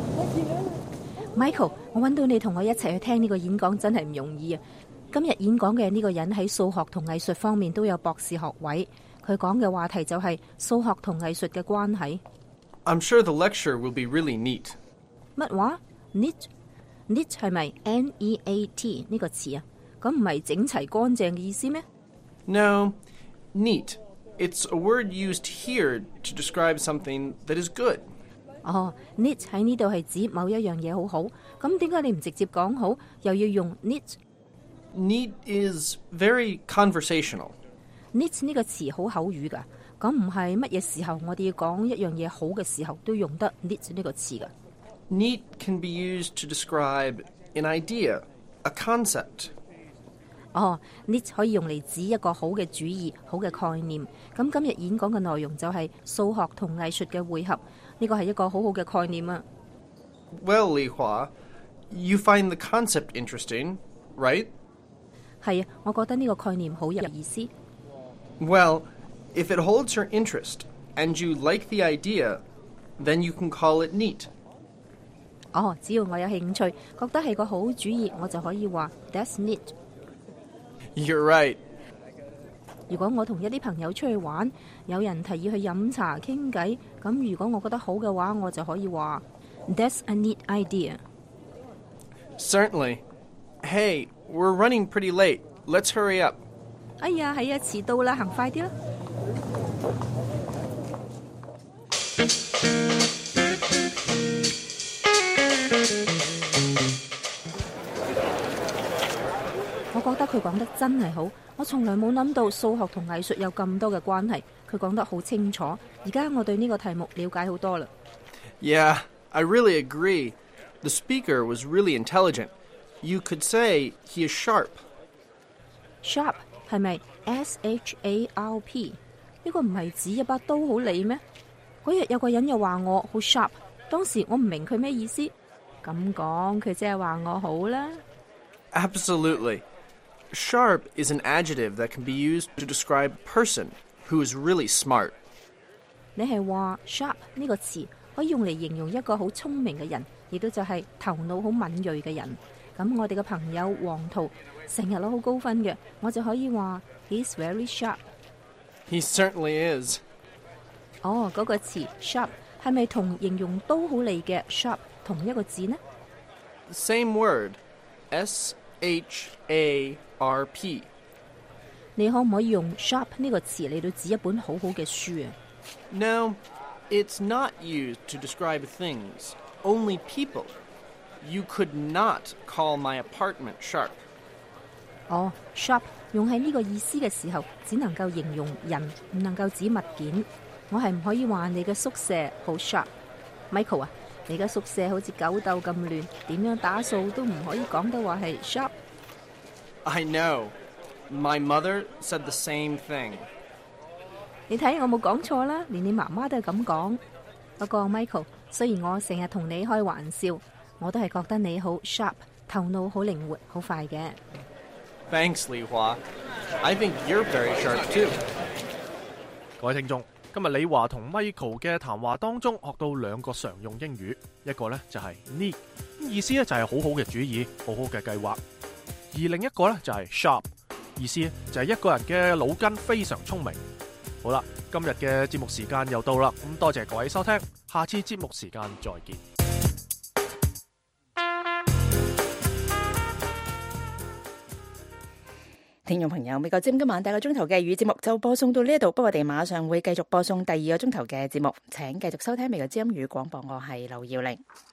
Michael， 我揾到你同我一齊去聽呢個演講真係唔容易啊！今日演講嘅呢個人喺數學同藝術方面都有博士學位，佢講嘅話題就係數學同藝術嘅關係。 I'm sure the lecture will be really neat. 乜話 ？neat？neat 係咪 N E A T 呢個詞啊？咁唔係整齊乾淨嘅意思咩 ？No, neat. It's a word used here to describe something that is good. 哦 ，neat 喺呢度係指某一樣嘢好好，咁點解你唔直接講好，又要用 neat？Neat is very conversational. Neat 呢個詞好口語噶，咁唔係乜嘢時候我哋要講一樣嘢好嘅時候都用得 neat 呢個詞噶。 Neat can be used to describe an idea, a concept. 哦 ，neat 可以用嚟指一個好嘅主意、好嘅概念。咁今日演講嘅內容就係數學同藝術嘅匯合，呢個係一個好好嘅概念啊。 Well, Li Hua, you find the concept interesting, right? 係啊，我覺得呢個概念好有意思。 Well, if it holds your interest and you like the idea, then you can call it neat. 哦，只要我有興趣，覺得係個好主意，我就可以話 That's neat. You're right. 如果我同一啲朋友出去玩，有人提議去飲茶傾偈，咁如果我覺得好嘅話，我就可以話 That's a neat idea. Certainly. Hey, we're running pretty late. Let's hurry up. 哎呀，係啊，遲到啦，行快啲啦！我覺得佢講得真係好，我從來冇諗到數學同藝術有咁多嘅關係。佢講得好清楚，而家我對呢個題目了解好多啦。 Yeah, I really agree. The speaker was really intelligent. You could say he is sharp. Sharp 係咪 S H A R P？ 呢個唔係指一把刀好利咩？嗰日有個人又話我好 sharp， 當時我唔明佢咩意思。咁講佢即係話我好啦。 Absolutely. Sharp is an adjective that can be used to describe a person who is really smart. 你係話 sharp 呢個詞可以用嚟形容一個好聰明嘅人，亦都就係頭腦好敏銳嘅人。咁我哋嘅朋友黃圖成日攞好高分嘅，我就可以話 He's very sharp. He certainly is. 哦，嗰個詞 sharp 係咪同形容刀好利嘅 sharp 同一個字呢？ Same word. S H A R P. 你可唔可以用 sharp 呢個詞嚟到指一本好好嘅書啊？ No, it's not used to describe things, only people. You could not call my apartment sharp. 哦 sharp 用喺呢個意思嘅時候，只能夠形容人，唔能夠指物件。我係唔可以話你嘅宿舍好 sharp。Michael 啊，你嘅宿舍好似狗竇咁亂，點樣打掃都唔可以講得話係 sharp。 I know. My mother said the same thing. 你睇我冇講錯啦，連你媽媽都係咁講。不過 Michael， 雖然我成日同你開玩笑，我都係覺得你好 sharp， 頭腦好靈活，好快嘅。 Thanks, Li Hua. I think you're very sharp too. 各位聽眾，今日李華同 Michael 嘅談話當中學到兩個常用英語，一個呢就係 neat， 意思呢就係好好嘅主意，好好嘅計劃；而另一個呢就係 sharp， 意思就係一個人嘅腦筋非常聰明。好啦，今日嘅節目時間又到啦，咁多謝各位收聽，下次節目時間再見。 聽眾朋友，美國之音今晚第一個鐘頭嘅粵語節目就播送到呢一度，不過我哋馬上會繼續播送第二個鐘頭嘅節目，請繼續收聽美國之音語廣播，我係劉耀玲。